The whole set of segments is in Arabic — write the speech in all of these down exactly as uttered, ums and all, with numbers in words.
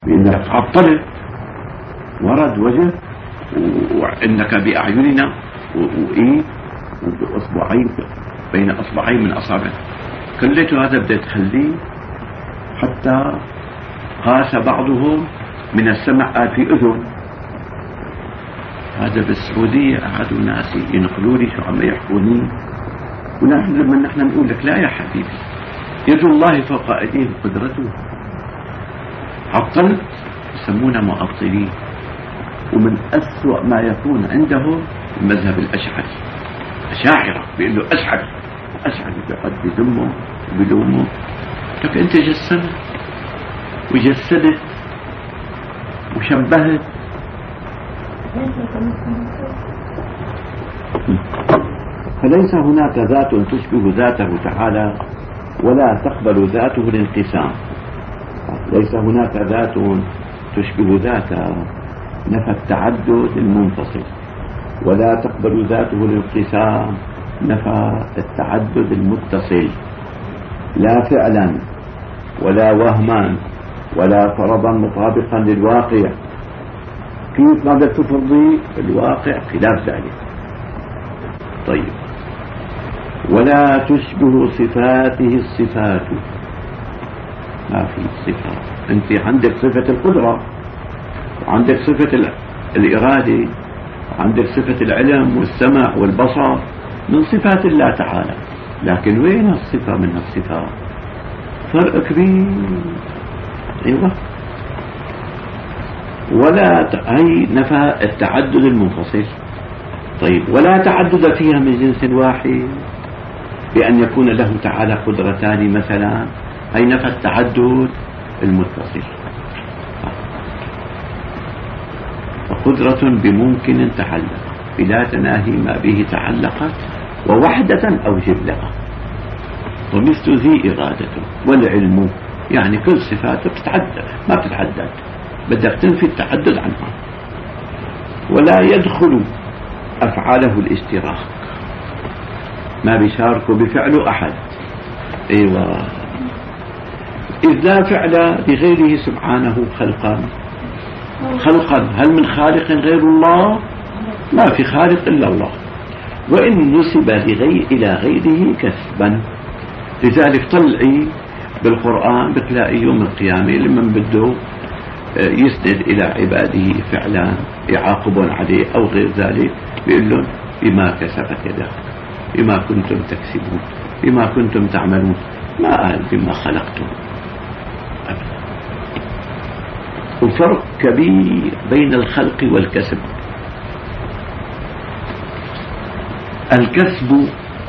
بأنك عطلت ورد وجه وإنك بأعيننا وإيه وأصبعين بين أصبعين من أصابع كلته. هذا بدأ تخليه حتى قاس بعضهم من السمع في أذن. هذا بالسعودية أحد ناس ينقلوا لي شو عم يحكوني، ونحن لما نحن نقول لك لا يا حبيبي، يد الله فوق أيديهم قدرته. عطلت يسمونا معطلين. ومن أسوأ ما يكون عندهم المذهب الأشعري، أشاعرة بيقول له أشعري أشعري بيقعد بذمه وبلومه. لك أنت جسدت وجسدت وشبهت. فليس هناك ذات تشبه ذاته تعالى ولا تقبل ذاته الانقسام. ليس هناك ذات تشبه ذاته، نفى التعدد المنفصل، ولا تقبل ذاته الانقسام، نفى التعدد المتصل. لا فعلا ولا وهما ولا فرضا مطابقا للواقع. كيف ماذا تفرضي الواقع خلاف ذلك؟ طيب. ولا تشبه صفاته الصفات. ما في صفة. انت عندك صفة القدرة، وعندك صفة الإرادة، وعندك صفة العلم والسمع والبصر من صفات الله تعالى، لكن وين الصفة من الصفات؟ فرق كبير. ايوه. ولا هي نفى التعدد المنفصل. طيب. ولا تعدد فيها من جنس واحد، بأن يكون له تعالى قدرتان مثلا، هي نفى التعدد المتصل. فقدرة بممكن تعلق بلا تناهي ما به تعلقت، ووحدة أو جبلة. ومثل ذي إرادة والعلم، يعني كل صفاته بتتعدد ما بتتعدد، بدك تنفي التعدد عنها. ولا يدخل أفعاله الاشتراك، ما بيشاركوا بفعله أحد. أيوة. إذ لا فعل بغيره سبحانه خلقا. خلقا هل من خالق غير الله؟ ما في خالق إلا الله. وإن نسب لغير إلى غيره كسبا. لذلك طلعي بالقرآن بتلاقي يوم القيامة لمن بده يسند إلى عباده فعلا يعاقبون عليه أو غير ذلك، بيقول لهم بما كسبت يداك، بما كنتم تكسبون، بما كنتم تعملون. ما قال بما خلقتم أبدا. وفرق كبير بين الخلق والكسب. الكسب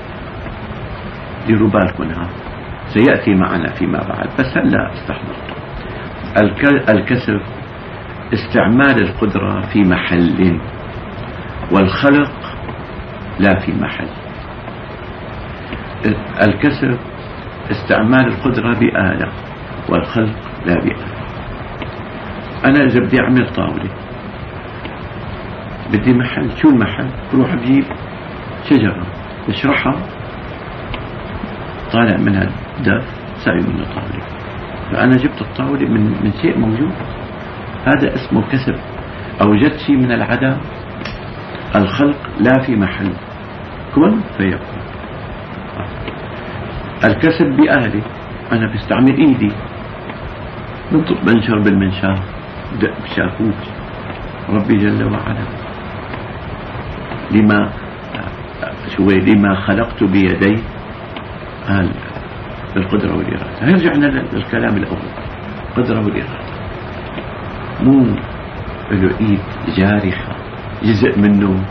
لربالكم سيأتي معنا فيما بعد، بس هلا استحضرته. الكسب استعمال القدرة في محل، والخلق لا في محل. الكسب استعمال القدرة بآلة، والخلق لا بآلة. أنا إذا بدي أعمل طاولة بدي محل. شو المحل؟ بروح بجيب شجرة بشرحها، طالع منها دف ساوي منه طاولة. فأنا جبت الطاولة من من شيء موجود. هذا اسمه كسب. أوجدت شيء من العدم. الخلق لا في محل، كن فيكون. الكسب بآلة، أنا بستعمل إيدي، بنطق بنشر بالمنشار، دق بشاكوش. ربي جل وعلا لما شوي لما خلقت بيدي، قال القدرة والإرادة. هرجعنا للكلام الأول، القدرة والإرادة. مو له إيد جارحة جزء منه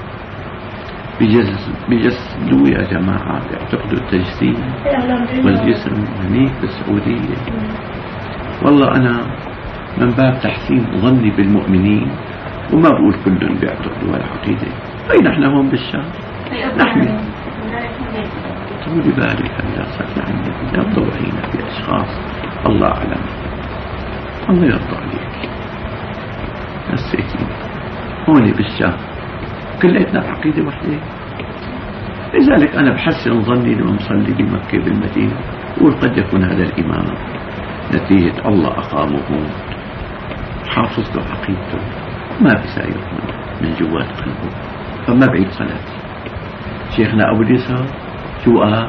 بيجسدوا يا جماعة، بيعتقدوا التجسيد والجسم هنيك بالسعودية. والله أنا من باب تحسين ظني بالمؤمنين، وما بقول كلهم بيعتقدوا العقيدة. أي نحن هون بالشام نحن طولي بالك هلا صرنا عندنا لا تضوعينا بأشخاص الله أعلم. الله يرضى عليك. نسيتين هون بالشام كليتنا بعقيدة واحدة. لذلك أنا بحسن ظني لما مصلي بمكة بالمدينة، وقد يكون هذا الإمام نتيجة الله أقامه حافظ له عقيدته ما بيساير من جوات قلبه، فما بعيد صلاتي. شيخنا أبو اليسار شو قال؟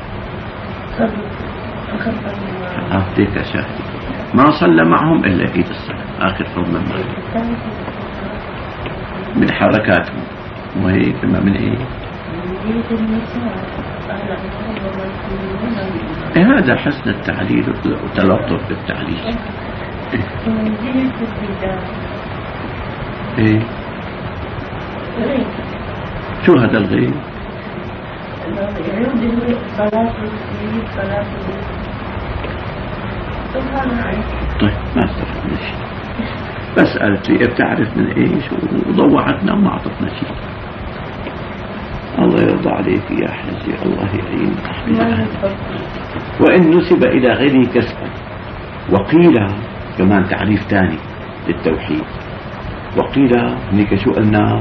أعطيك شاهد ما صلى معهم إلا عيد الصلاة آخر فضل من مالك من حركاتهم، وهيك ما من إيه؟ إيه هذا حسن التعليل وتلطف بالتعليل. إيه شو هذا الغيب؟ طيب ما استفدنا شيء، بس قالت لي بتعرف من ايش وضوعتنا وما اعطتنا شيء. الله يرضى عليك يا حجي، الله يعينك. وإن نسب إلى غيره كسبا. وقيل كمان تعريف ثاني للتوحيد، وقيل هنيك شو قلنا؟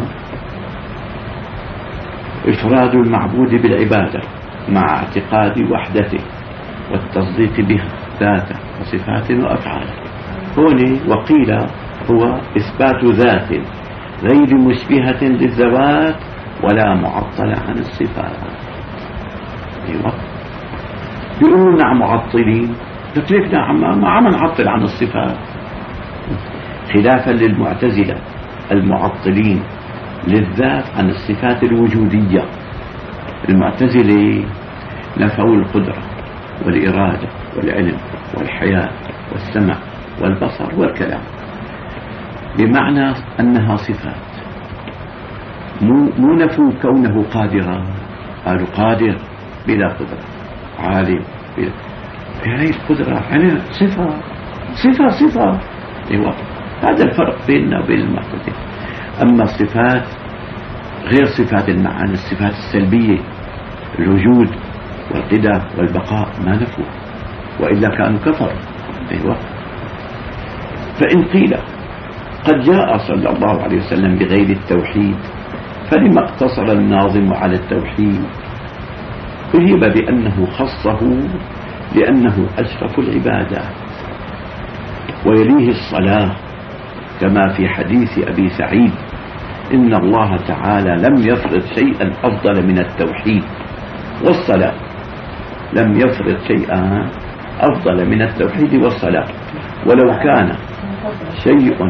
إفراد المعبود بالعبادة مع اعتقاد وحدته والتصديق بها ذاته وصفات وأفعال. هون وقيل هو إثبات ذات غير مشبهة للذوات ولا معطلة عن الصفات. أيوة بيقولوا نعم معطلين، كيف نعم ما عم نعطل عن الصفات، خلافا للمعتزلة المعطلين للذات عن الصفات الوجودية. المعتزلة نفوا القدرة والإرادة والعلم والحياة والسمع والبصر والكلام، بمعنى أنها صفات، مو, مو نفوا كونه قادرا، قالوا قادر بلا قدرة، عالم بلا. هاي القدرة يعني صفة صفة صفة. أيوة هذا الفرق بيننا وبين المعتزلة. أما الصفات غير صفات المعاني، الصفات السلبية الوجود والقدم والبقاء ما نفوا، وإلا كانوا كفروا. أيوة فإن قيل قد جاء صلى الله عليه وسلم بغير التوحيد فلما اقتصر الناظم على التوحيد؟ أجيب بأنه خصه لأنه أشرف العبادات ويليه الصلاة، كما في حديث أبي سعيد إن الله تعالى لم يفرض شيئا أفضل من التوحيد والصلاة، لم يفرض شيئا أفضل من التوحيد والصلاة، ولو كان شيء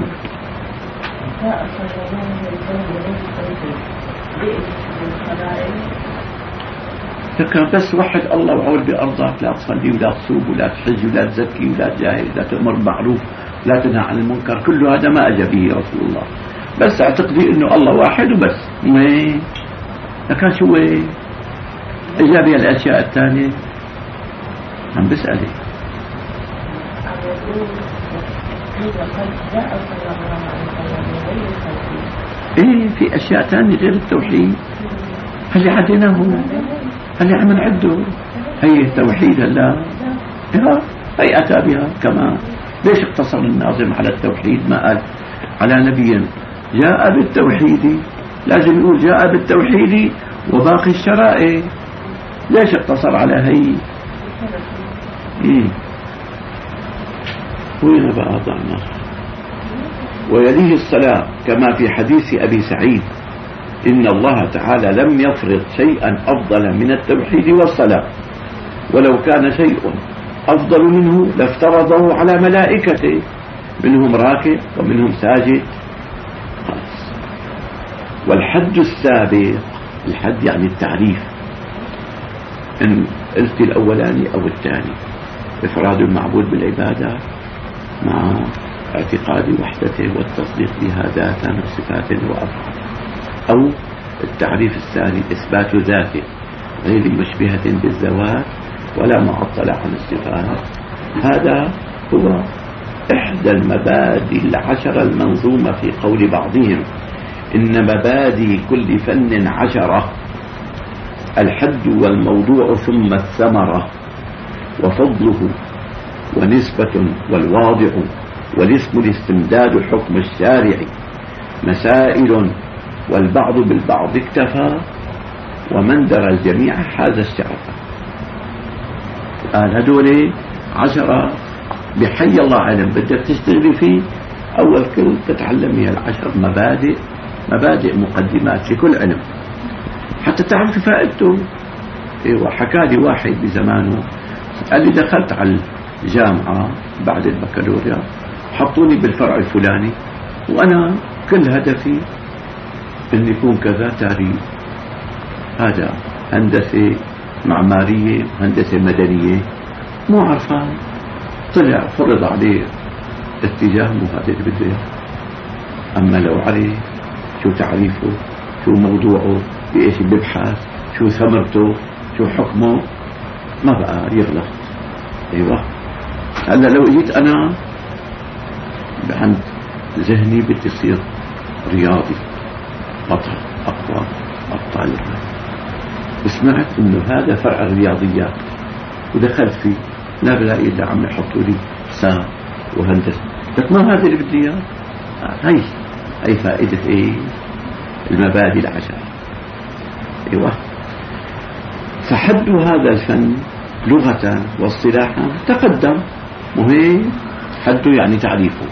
فكان بس وحد الله وعول بأرضك، لا تصلي ولا تصوم ولا تحج ولا تزكي ولا تجاهد ولا تأمر بالمعروف لا تنهى عن المنكر، كل هذا ما أجى به رسول الله، بس اعتقدي انه الله واحد وبس. ايه لكن شو ايه اجى بها الاشياء الثانية؟ عم بسألك. ايه في اشياء ثانية غير التوحيد، اللي عديناه اللي عم نعده هي توحيد الله. هي اتى بها كمان. ليش اقتصر الناظم على التوحيد ما قال على نبي جاء بالتوحيد؟ لازم يقول جاء بالتوحيد وباقي الشرائع. ليش اقتصر على هي؟ ايه وين بقى ضعنا؟ ويليه الصلاة كما في حديث أبي سعيد إن الله تعالى لم يفرض شيئا أفضل من التوحيد والصلاة، ولو كان شيء أفضل منه لافترضه على ملائكته، منهم راكع ومنهم ساجد. والحد السابق، الحد يعني التعريف، إن قلت الأولاني أو الثاني، إفراد المعبود بالعبادة مع اعتقاد وحدته والتصديق بها ذاتا وصفات وأفعال، أو التعريف الثاني إثبات ذاته غير مشبهة بالذوات ولا معطلة عن الصفات. هذا هو إحدى المبادئ العشرة المنظومة في قول بعضهم إن مبادئ كل فن عشرة: الحد والموضوع ثم الثمرة وفضله ونسبة والواضع والاسم الاستمداد حكم الشارع مسائل والبعض بالبعض اكتفى ومن درى الجميع حاز الشرف. قال هدول عشرة بحي الله علم بدك تشتغلي فيه أول كل تتعلمي العشر مبادئ مبادئ مقدمات في كل علم حتى تعرف فائدته. ايوه حكى لي واحد بزمانه قال لي دخلت على الجامعة بعد البكالوريا حطوني بالفرع الفلاني وأنا كل هدفي أن يكون كذا تاريخ، هذا هندسة معمارية هندسة مدنية مو عرفان، طلع فرض عليه اتجاه مو هذا اللي بده اياه. أما لو عرف شو تعريفه شو موضوعه بإيش بيبحث شو ثمرته شو حكمه ما بقى يغلط. ايوه هلا لو جيت انا عند ذهني بدي يصير رياضي بطل اقوى ابطال الرياض، وسمعت انه هذا فرع الرياضيات ودخلت فيه لا بلاقي الا عم يحطوا لي حساب وهندسه، لك ما هذا اللي بدي اياه. هي هي فائده ايه؟ المبادئ العشر. ايوه فحد هذا الفن لغة واصطلاحا تقدم، وهي حده يعني تعريفه،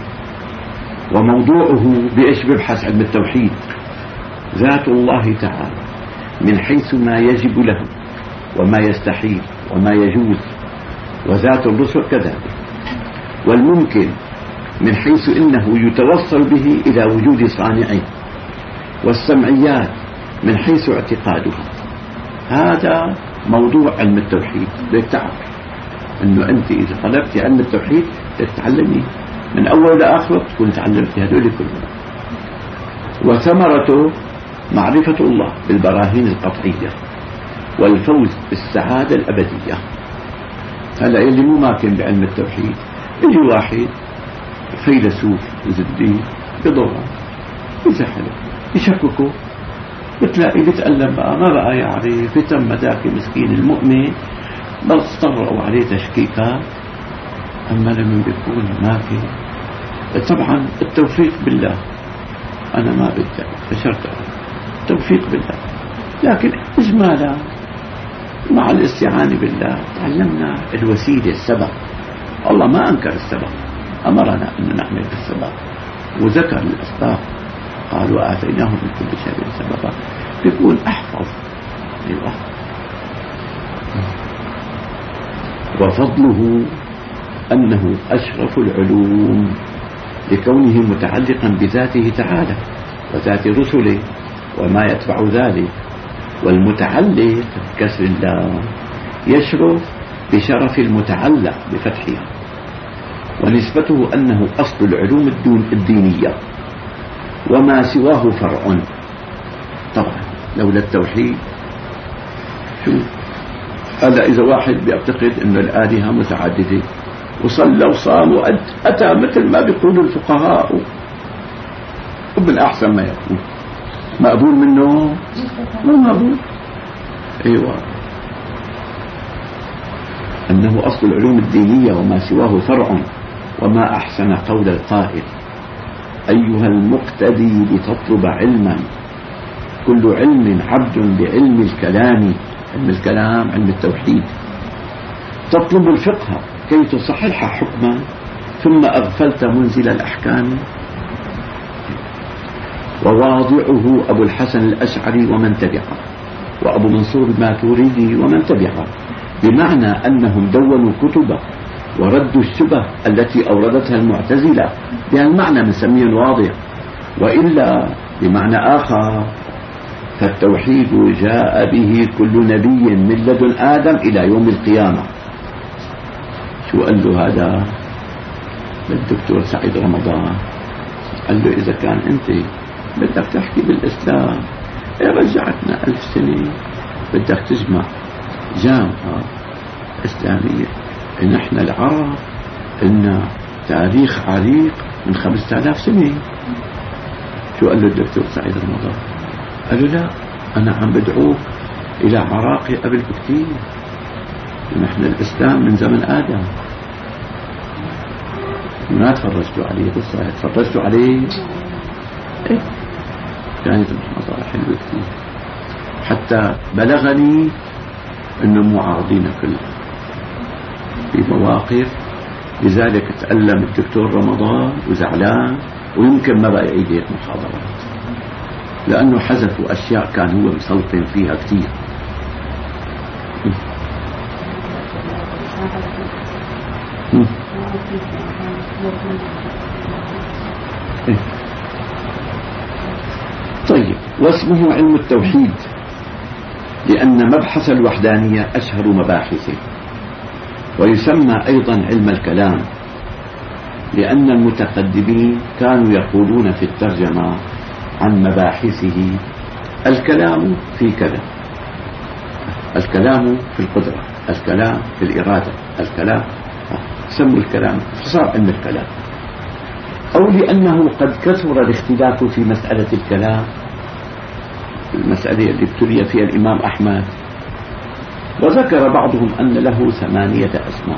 وموضوعه بإيش بيبحث علم التوحيد ذات الله تعالى من حيث ما يجب له وما يستحيل وما يجوز، وذات الرسل كذلك، والممكن من حيث إنه يتوصل به إلى وجود صانعه، والسمعيات من حيث اعتقادها. هذا موضوع علم التوحيد. بدك تعرف انه انت اذا طلبتي علم التوحيد تتعلمي من اول لاخر تكون تعلمتي هذول كلهم، وثمرته معرفة الله بالبراهين القطعية والفوز بالسعادة الأبدية. هلا اللي مو ماكن بعلم التوحيد يجي واحد فيلسوف زبدي بضره يزحله يشككه، بتلاقي بتألم بقى ما بقى يعرف بتم ذاك مسكين المؤمن بس طرقوا عليه تشكيكات. أما لما بيكون ماكن طبعا التوفيق بالله، أنا ما بدي فشرت التوفيق بالله، لكن إجمالا مع الاستعانة بالله تعلمنا الوسيلة السبب. الله ما أنكر السبب، أمرنا أن نعمل بالسبب وذكر الأسباب، قالوا آتيناه من كل شيء سببا، بيكون أحفظ. أيوة. وفضله أنه أشرف العلوم لكونه متعلقا بذاته تعالى وذات رسله وما يتبع ذلك، والمتعلق بكسر الله يشرف بشرف المتعلق بفتحها، ونسبته أنه أصل العلوم الدينية وما سواه فرع. طبعا لولا التوحيد شو هذا؟ إذا واحد بيعتقد أن الآلهة متعددة وصلى وصام وأتى مثل ما بيقول الفقهاء ومن أحسن ما يكون مقبول منه ما مقبول. أيوة أنه أصل العلوم الدينية وما سواه فرع، وما أحسن قول القائل أيها المقتدي لتطلب علما كل علم عبد بعلم الكلام. علم الكلام علم التوحيد. تطلب الفقه كي تصحح حكما ثم أغفلت منزل الأحكام. وواضعه أبو الحسن الأشعري ومن تبعه، وأبو منصور الماتريدي ومن تبعه، بمعنى أنهم دونوا كتبه وردوا الشبه التي أوردتها المعتزلة بهالمعنى مسميه واضح، وإلا بمعنى آخر فالتوحيد جاء به كل نبي من لدن آدم إلى يوم القيامة. شو قال له هذا للدكتور سعيد رمضان؟ قال له إذا كان أنت بدك تحكي بالإسلام رجعتنا ألف سنة، بدك تجمع جامعة إسلامية. نحن العرب لنا تاريخ عريق من خمسة آلاف سنة. شو قال له الدكتور سعيد رمضان؟ قال له لا، أنا عم بدعوك إلى عراقي قبل بكتير، نحن الإسلام من زمن آدم. ما تفرجتوا عليه قصة؟ تفرجتوا عليه؟ إيه كانت المحاضرة حلوة كتير، حتى بلغني إنه معارضين كلهم في مواقف، لذلك تألم الدكتور رمضان وزعلان ويمكن ما بقى يعيد هيك محاضرات، لأنه حذفوا أشياء كان هو مسلطن فيها كثير. طيب، واسمه علم التوحيد لأن مبحث الوحدانية أشهر مباحثه، ويسمى أيضا علم الكلام لأن المتقدمين كانوا يقولون في الترجمة عن مباحثه الكلام في كذا، الكلام في القدرة، الكلام في الإرادة، الكلام سموا الكلام صار علم الكلام. أو لأنه قد كثر الاختلاف في مسألة الكلام، المسألة اللي ابتلي فيها الإمام أحمد، وذكر بعضهم أن له ثمانية أسماء: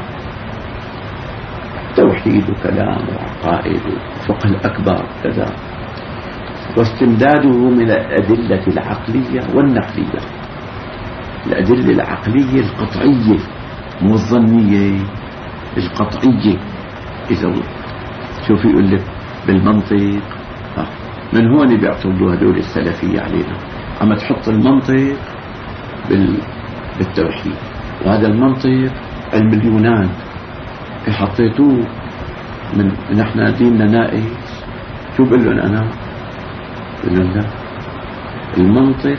توحيد وكلام وعقائد وفقه الأكبر كذا، واستمداده من الأدلة العقلية والنقلية. الأدلة العقلية القطعية مو الظنية، القطعية. إذا شوف يقول لك بالمنطق، من هون بيعتبروا هدول السلفية علينا، أما تحط المنطق بالتوحيد، وهذا المنطق علم اليونان حطيتوه من نحن ديننا نائس. شو بقول لهم أنا؟ بقول لهم لا، المنطق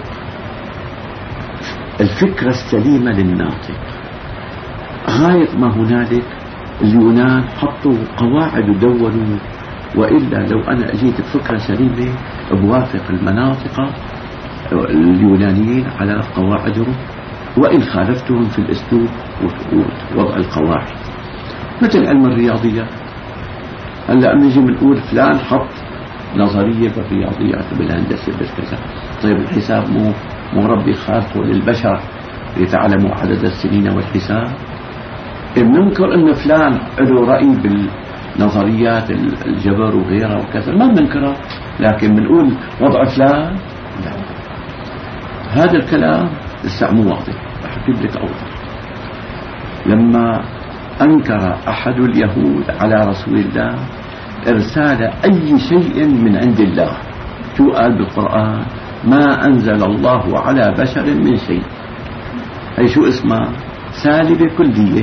الفكرة السليمة للناطق. غاية ما هنالك اليونان حطوا قواعد ودونوا، وإلا لو أنا أجيت بفكرة سليمة بوافق المناطق اليونانيين على قواعدهم، وإن خالفتهم في الأسلوب ووضع القواعد. مثل علم الرياضيات، هلا نجي بنقول فلان حط نظرية بالرياضيات وبالهندسة بالكذا، طيب الحساب مو مو ربي خالقه للبشر ليتعلموا عدد السنين والحساب؟ بننكر ان فلان له رأي بالنظريات الجبر وغيرها وكذا، ما بننكرها، لكن بنقول وضع فلان لا. هذا الكلام لسه مو واضح، رح اجيب لك اوضح. لما انكر احد اليهود على رسول الله ارسال اي شيء من عند الله، شو قال بالقرآن؟ ما انزل الله على بشر من شيء. هي شو اسمها؟ سالبة كلية.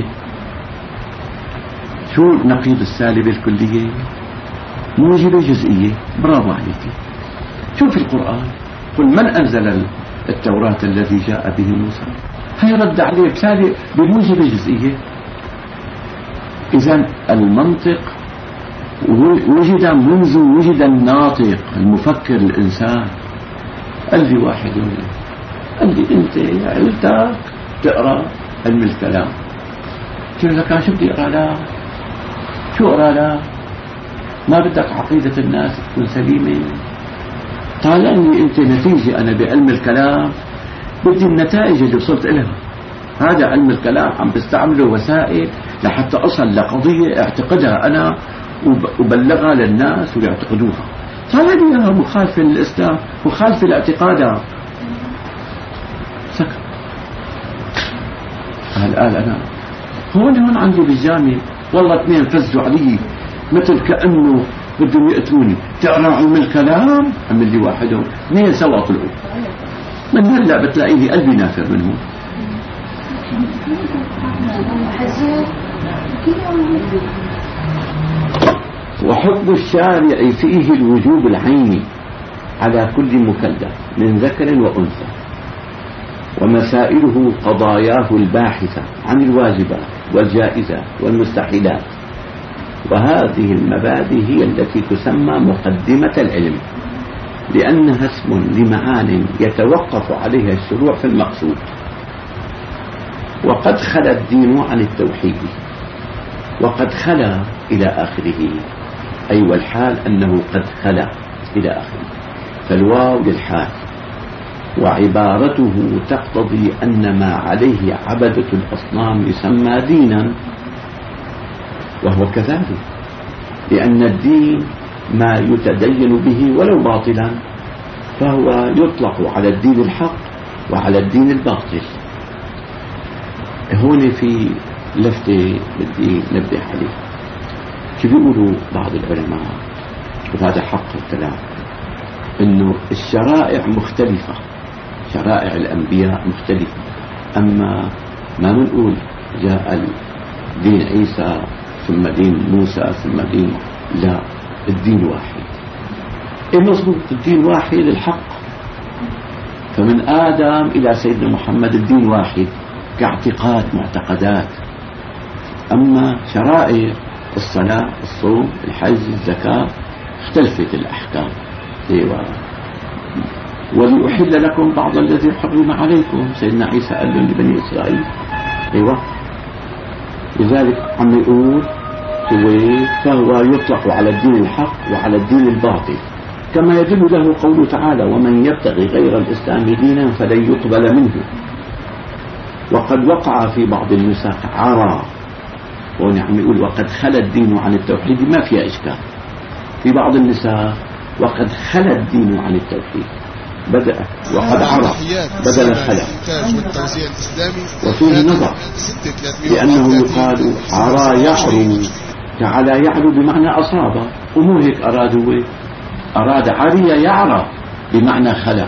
شو نقيض السالبة الكلية؟ موجبة جزئية. برافو عليك. شوف القرآن، قل من أنزل التوراة الذي جاء به موسى، هي رد عليه بسالب بموجبة جزئية. إذن المنطق وجد منذ وجد الناطق المفكر الإنسان. قال لي واحد قال لي أنت عيلتك تقرأ علم الكلام، قلت له لك شو بدي أقرأ لا؟ شو أقرأ لا؟ ما بدك عقيدة الناس تكون سليمة؟ طالعني أنت نتيجة أنا بعلم الكلام، بدي النتائج اللي وصلت إلها. هذا علم الكلام عم بستعمله وسائل لحتى أصل لقضية اعتقدها أنا وبلغها للناس ويعتقدوها. طالعني إياها مخالفة للإسلام، مخالفة لاعتقادها، سكت. قال قال أنا هون هون عندي بالجامعة والله اثنين فزوا علي مثل كأنه بدهم يقتلوني. تقرأ علم الكلام؟ عمل لي واحدهم اثنين سوا طلعوا. من هلا بتلاقي لي قلبي نافر منهم. وحكم الشارع فيه الوجوب العيني على كل مكلف من ذكر وأنثى، ومسائله قضاياه الباحثة عن الواجبات والجائزات والمستحيلات. وهذه المبادئ هي التي تسمى مقدمة العلم، لأنها اسم لمعان يتوقف عليها الشروع في المقصود. وقد خلا الدين عن التوحيد، وقد خلا إلى آخره، أي أيوة والحال أنه قد خلا إلى آخره، فالواو للحال. وعبارته تقتضي أن ما عليه عبدة الأصنام يسمى دينا، وهو كذلك، لأن الدين ما يتدين به ولو باطلا، فهو يطلق على الدين الحق وعلى الدين الباطل. هون في لفتة بدي نبدأ عليها. شو بيقولوا بعض العلماء؟ وهذا حق الكلام، إنه الشرائع مختلفة، شرائع الأنبياء مختلفة. أما ما بنقول جاء دين عيسى ثم دين موسى ثم دين، لا، الدين واحد. إيه مظبوط، الدين واحد الحق. فمن آدم إلى سيدنا محمد الدين واحد كاعتقاد معتقدات. أما شرائع الصلاة الصوم الحج الزكاة اختلفت الأحكام. ايوه، ولأحل لكم بعض الذي حرم عليكم، سيدنا عيسى قال لبني إسرائيل. ايوه، لذلك عم يقول فهو يطلق على الدين الحق وعلى الدين الباطل، كما يدل له قوله تعالى: ومن يبتغي غير الإسلام دينا فلن يقبل منه. وقد وقع في بعض النسخ عرى، ونعم يقول وقد خلى الدين عن التوحيد، ما فيها إشكال. في بعض النساء وقد خلى الدين عن التوحيد، بدأ وقد عرى بدل الخلى. وفيه نظر، لأنه يقال عرى يعرو كعلى يعرو بمعنى أصاب، ومو هيك أراد هو، أراد عري يعرى بمعنى خلى.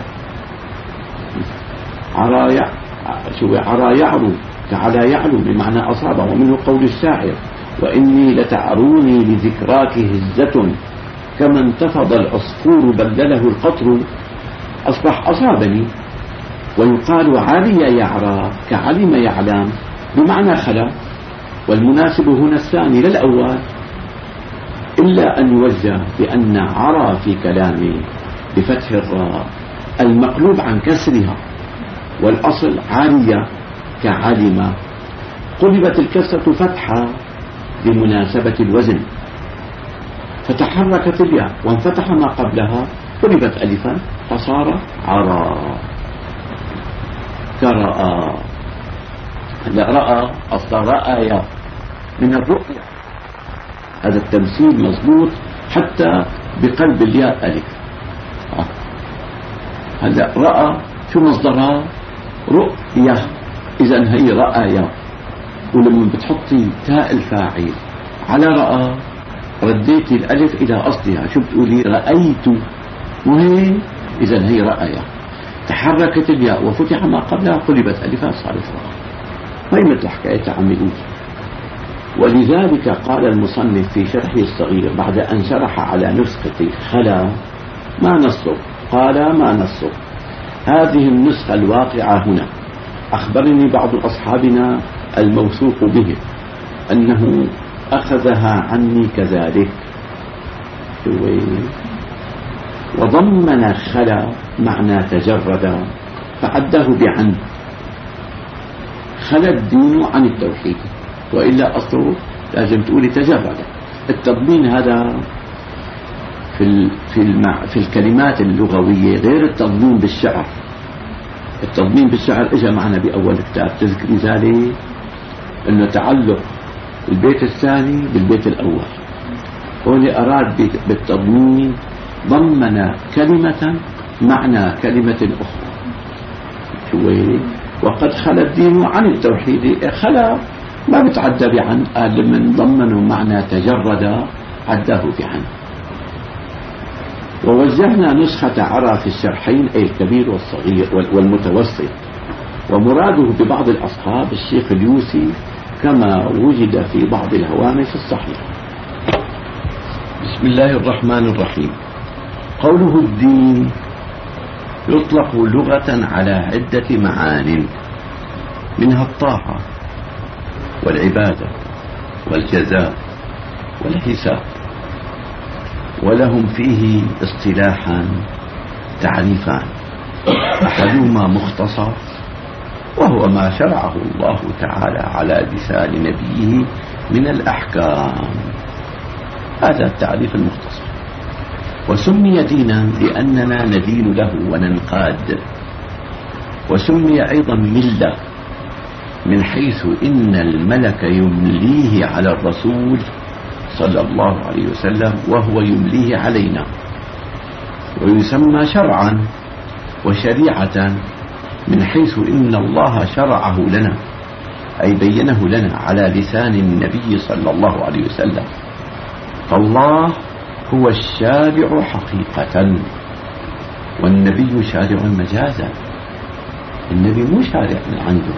عرى يع... شو عرى يعرو كعلى يعلو بمعنى أصاب. ومنه قول الشاعر: وإني لتعروني لذكراك هزة كما انتفض العصفور بلله القطر، أصبح أصابني. ويقال عري يعرى كعلم يعلم بمعنى خلا، والمناسب هنا الثاني للأول، إلا أن يوجه بأن عرى في كلامي بفتح الراء المقلوب عن كسرها، والأصل عري كعلم، قلبت الكسرة فتحة بمناسبة الوزن، فتحركت الياء وانفتح ما قبلها، قلبت ألفا فصار عرى كرأى. هذا رأى أصلا رأى من الرؤية، هذا التمثيل مضبوط حتى بقلب الياء ألف. هذا رأى شو مصدرها؟ رؤية، إذن هي رأى. ولما بتحطي تاء الفاعل على رأى رديتي الألف إلى أصلها، شو بتقولي؟ رأيت، وهي إذن هي رأى. تحركت الياء وفتح ما قبلها قلبت ألفا صارت رأى. هي مثل حكاية عم يقول. ولذلك قال المصنف في شرحه الصغير بعد أن شرح على نسخة خلا: ما نصه؟ قال: ما نصه هذه النسخة الواقعة هنا. أخبرني بعض أصحابنا الموثوق به أنه أخذها عني كذلك، وضمن خلا معنى تجرد فعده بعن، خلا الدين عن التوحيد، وإلا أصله لازم تقولي تجرد. التضمين هذا في في المع... في الكلمات اللغوية غير التضمين بالشعر. التضمين بالشعر اجى معنا بأول كتاب تذكر ذلك، انه تعلق البيت الثاني بالبيت الأول. هون أراد بالتضمين ضمن كلمة معنى كلمة أخرى. شوي وقد خلى الدين عن التوحيد، خلى ما بتعدى بعن، قال من ضمنوا معنى تجرد عداه بعن. ووجهنا نسخة عرى في الشرحين، أي الكبير والصغير والمتوسط، ومراده ببعض الأصحاب الشيخ اليوسي كما وجد في بعض الهوامش الصحيحة. بسم الله الرحمن الرحيم. قوله الدين يطلق لغة على عدة معان، منها الطاعة والعبادة والجزاء والحساب، ولهم فيه اصطلاحا تعريفان: أحدهما مختصر وهو ما شرعه الله تعالى على لسان نبيه من الأحكام، هذا التعريف المختصر. وسمي دينا لأننا ندين له وننقاد. وسمي أيضا ملة من حيث إن الملك يمليه على الرسول صلى الله عليه وسلم وهو يمليه علينا. ويسمى شرعا وشريعة من حيث إن الله شرعه لنا، أي بينه لنا على لسان النبي صلى الله عليه وسلم. فالله هو الشارع حقيقة، والنبي شارع مجازا. النبي مو شارع من عنده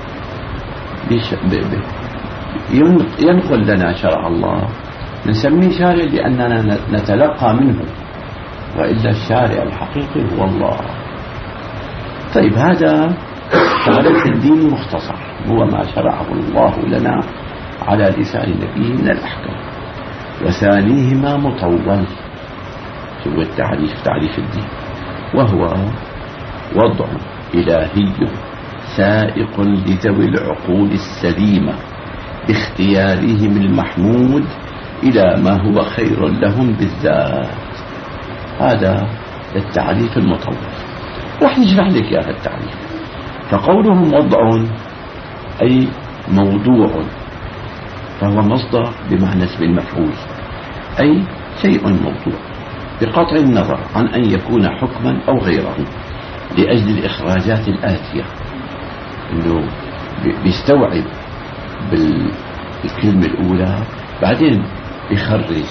ينقل لنا شرع الله، نسميه شارع لأننا نتلقى منه، وإلا الشارع الحقيقي هو الله. طيب هذا تعريف الدين المختصر، هو ما شرعه الله لنا على لسان نبيه من الأحكام. وثانيهما مطول، هو التعريف تعريف الدين، وهو وضع إلهي سائق لذوي العقول السليمة باختيارهم المحمود إلى ما هو خير لهم بالذات. هذا التعريف المطول، راح نشرح لك يا هذا التعريف. فقولهم وضع أي موضوع، فهو مصدر بمعنى اسم المفعول، أي شيء موضوع بقطع النظر عن أن يكون حكما أو غيره، لأجل الإخراجات الآتية، إنه بيستوعب بالكلمة الأولى بعدين يخرج.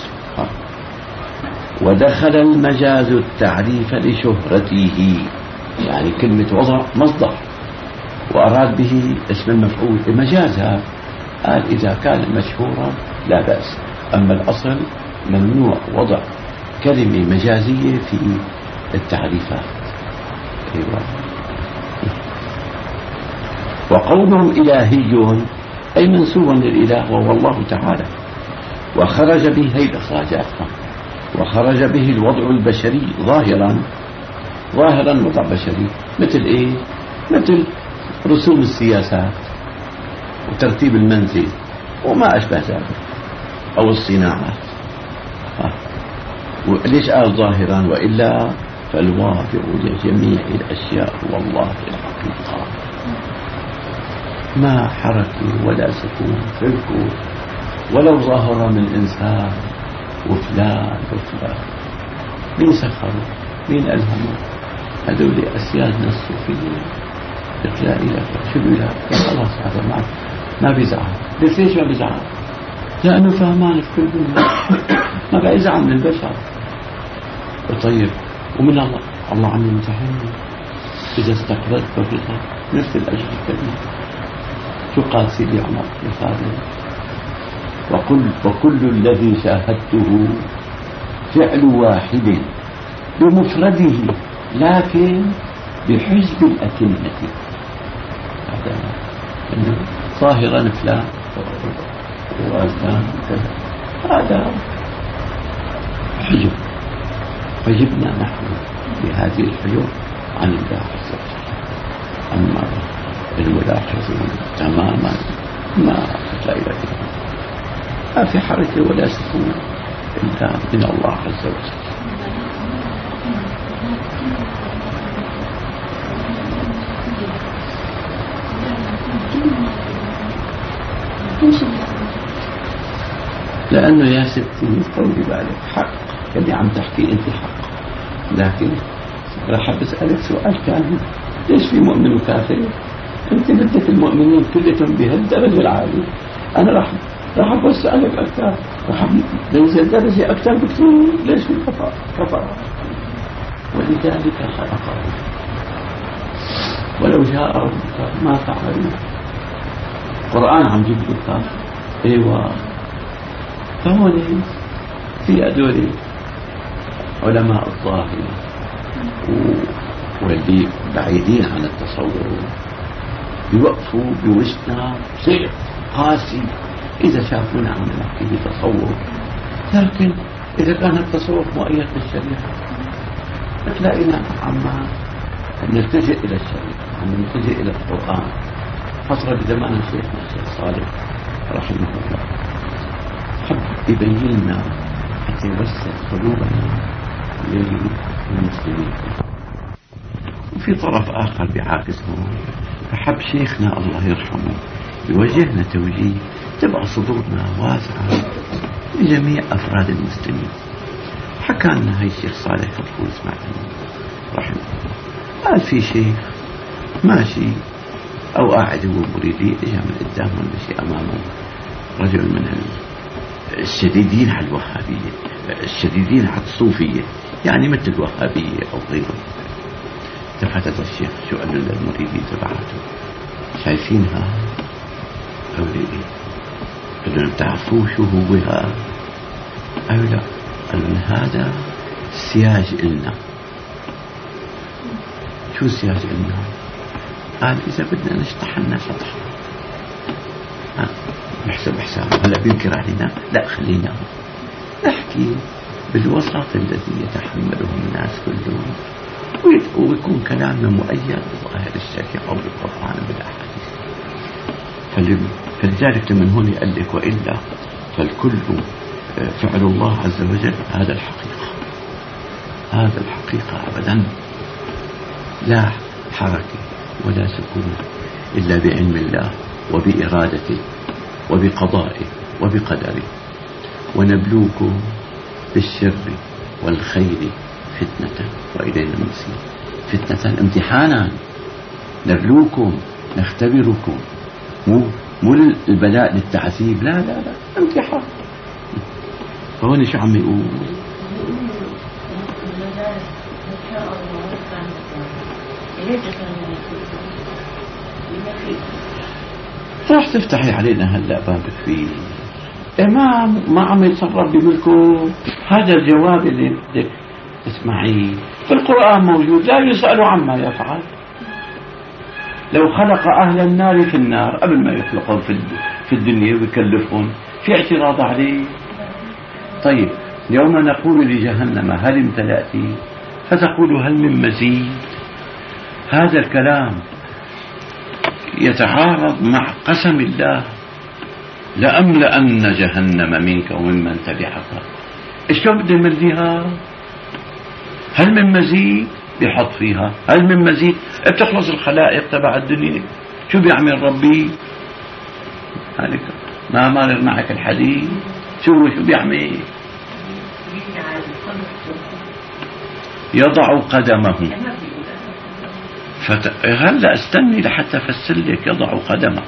ودخل المجاز التعريف لشهرته، يعني كلمة وضع مصدر وأراد به اسم المفعول مجازها، قال إذا كان مشهورا لا بأس، أما الأصل ممنوع وضع كلمة مجازية في التعريفات. أيوة. وقولهم إلهي أي منسوب للإله وهو الله تعالى، وخرج به هي الإخراجات، وخرج به الوضع البشري ظاهرا ظاهرا وضع بشري، مثل إيه؟ مثل رسوم السياسات وترتيب المنزل وما أشبه ذلك، أو الصناعات. وليش قال ظاهرا؟ وإلا فالواقع لجميع الأشياء هو الله الحقيقة، ما حركة ولا سكون في الكون، ولو ظاهر من إنسان وفلان وفلان، مين سخره؟ مين ألهمه؟ هذول أسياد الصوفيين. تلاقي لك شو بيقول لك؟ خلاص هذا ما ما بيزعل. بس ليش ما بيزعل؟ لأنه فهمان في كل دنيا، ما بقى يزعل من البشر. طيب ومن الله؟ الله عنه متحمل، إذا استقرت بفضل نفس الأجر الكريم. شو قال سيدي عمر الفاضل؟ وكل وكل الذي شاهدته فعل واحد بمفرده لكن بحزب الأكنة. هذا إنه ظاهرا فلان وأذان كذا، هذا حجب. حجبنا نحن بهذه الحجب عن الله عز وجل. أما الملاحظون تماما ما تلاقي لك ما في حركة ولا سكون إلا من الله عز وجل. لأنه يا ستي طولي بالك حق اللي عم تحكي أنت حق، لكن راح بسألك سؤال كامل، ليش في مؤمن وكافر؟ أنت بدك المؤمنين كلهم بهالدرجة العالية، أنا راح راح بسألك أكثر، راح بنزل درجة أكثر بكثير. ليش في كفر؟ كفر ولذلك خلقه، ولو جاء ربك ما فعلوا. القرآن عم جيب لك ايوه. فهون في هذول علماء الظاهر واللي بعيدين عن التصور يوقفوا بوجهنا سيف قاسي إذا شافونا عم نحكي بتصور، لكن إذا كان التصور مؤيد بالشريعة بتلاقينا عم نلتجئ إلى الشريعة، عم نلتجئ إلى القرآن. حصل بزمان شيخنا الشيخ صالح رحمه الله حب يبين لنا حتى يوسع قلوبنا للمسلمين. وفي طرف آخر بيعاكسهم، فحب شيخنا الله يرحمه يوجهنا توجيه تبقى صدورنا واسعة لجميع أفراد المسلمين. حكى لنا هاي الشيخ صالح فتحول اسماعيل رحمه الله، قال في شيخ ماشي أو قاعد هو مريدي، إجا من قدامه ماشي أمامه رجل من الشديدين على الوهابية، الشديدين على الصوفية، يعني مثل الوهابية أو غيره. التفتت الشيخ شو قال للمريدين تبعته، شايفينها؟ قالوا لي إيه؟ قالوا لهم بتعرفوا شو هو هذا؟ قالوا لا. قالوا لهم هذا سياج إلنا. شو سياج إلنا؟ قال إذا بدنا نشطح لنا شطح نحسب حساب. هلا بينكر علينا؟ لا، خلينا نحكي بالوسط الذي يتحمله الناس كلهم، ويكون كلامنا مؤيد بظاهر الشريعة وبالقرآن وبالأحاديث. فلذلك من هنا قال لك وإلا فالكل فعل الله عز وجل. هذا الحقيقة، هذا الحقيقة أبدا، لا حركة ولا سكون إلا بعلم الله وبإرادته وبقضائه وبقدره. ونبلوكم بالشر والخير فتنة وإلينا المصير. فتنة امتحانا، نبلوكم نختبركم، مو مو البلاء للتعذيب، لا لا لا، امتحان. فهون شو عم يقول؟ راح تفتحي علينا هلا بابك فيه إمام ما عم يتصرف بملكه. هذا الجواب اللي بدك تسمعيه في القرآن موجود، لا يسأل عما يفعل. لو خلق أهل النار في النار قبل ما يخلقهم في الدنيا ويكلفهم، في اعتراض عليه؟ طيب يوم نقول لجهنم هل امتلأت فتقول هل من مزيد. هذا الكلام يتعارض مع قسم الله لأملأن جهنم منك وممن تبعك. شلون بدي نمليها؟ هل من مزيد؟ بحط فيها هل من مزيد. بتخلص الخلائق تبع الدنيا، شو بيعمل ربي؟ هالك ما مارر معك الحديث. شو شو بيعمل؟ يضع قدمه. فت... هلا استني لحتى افسر لك. يضع قدمه،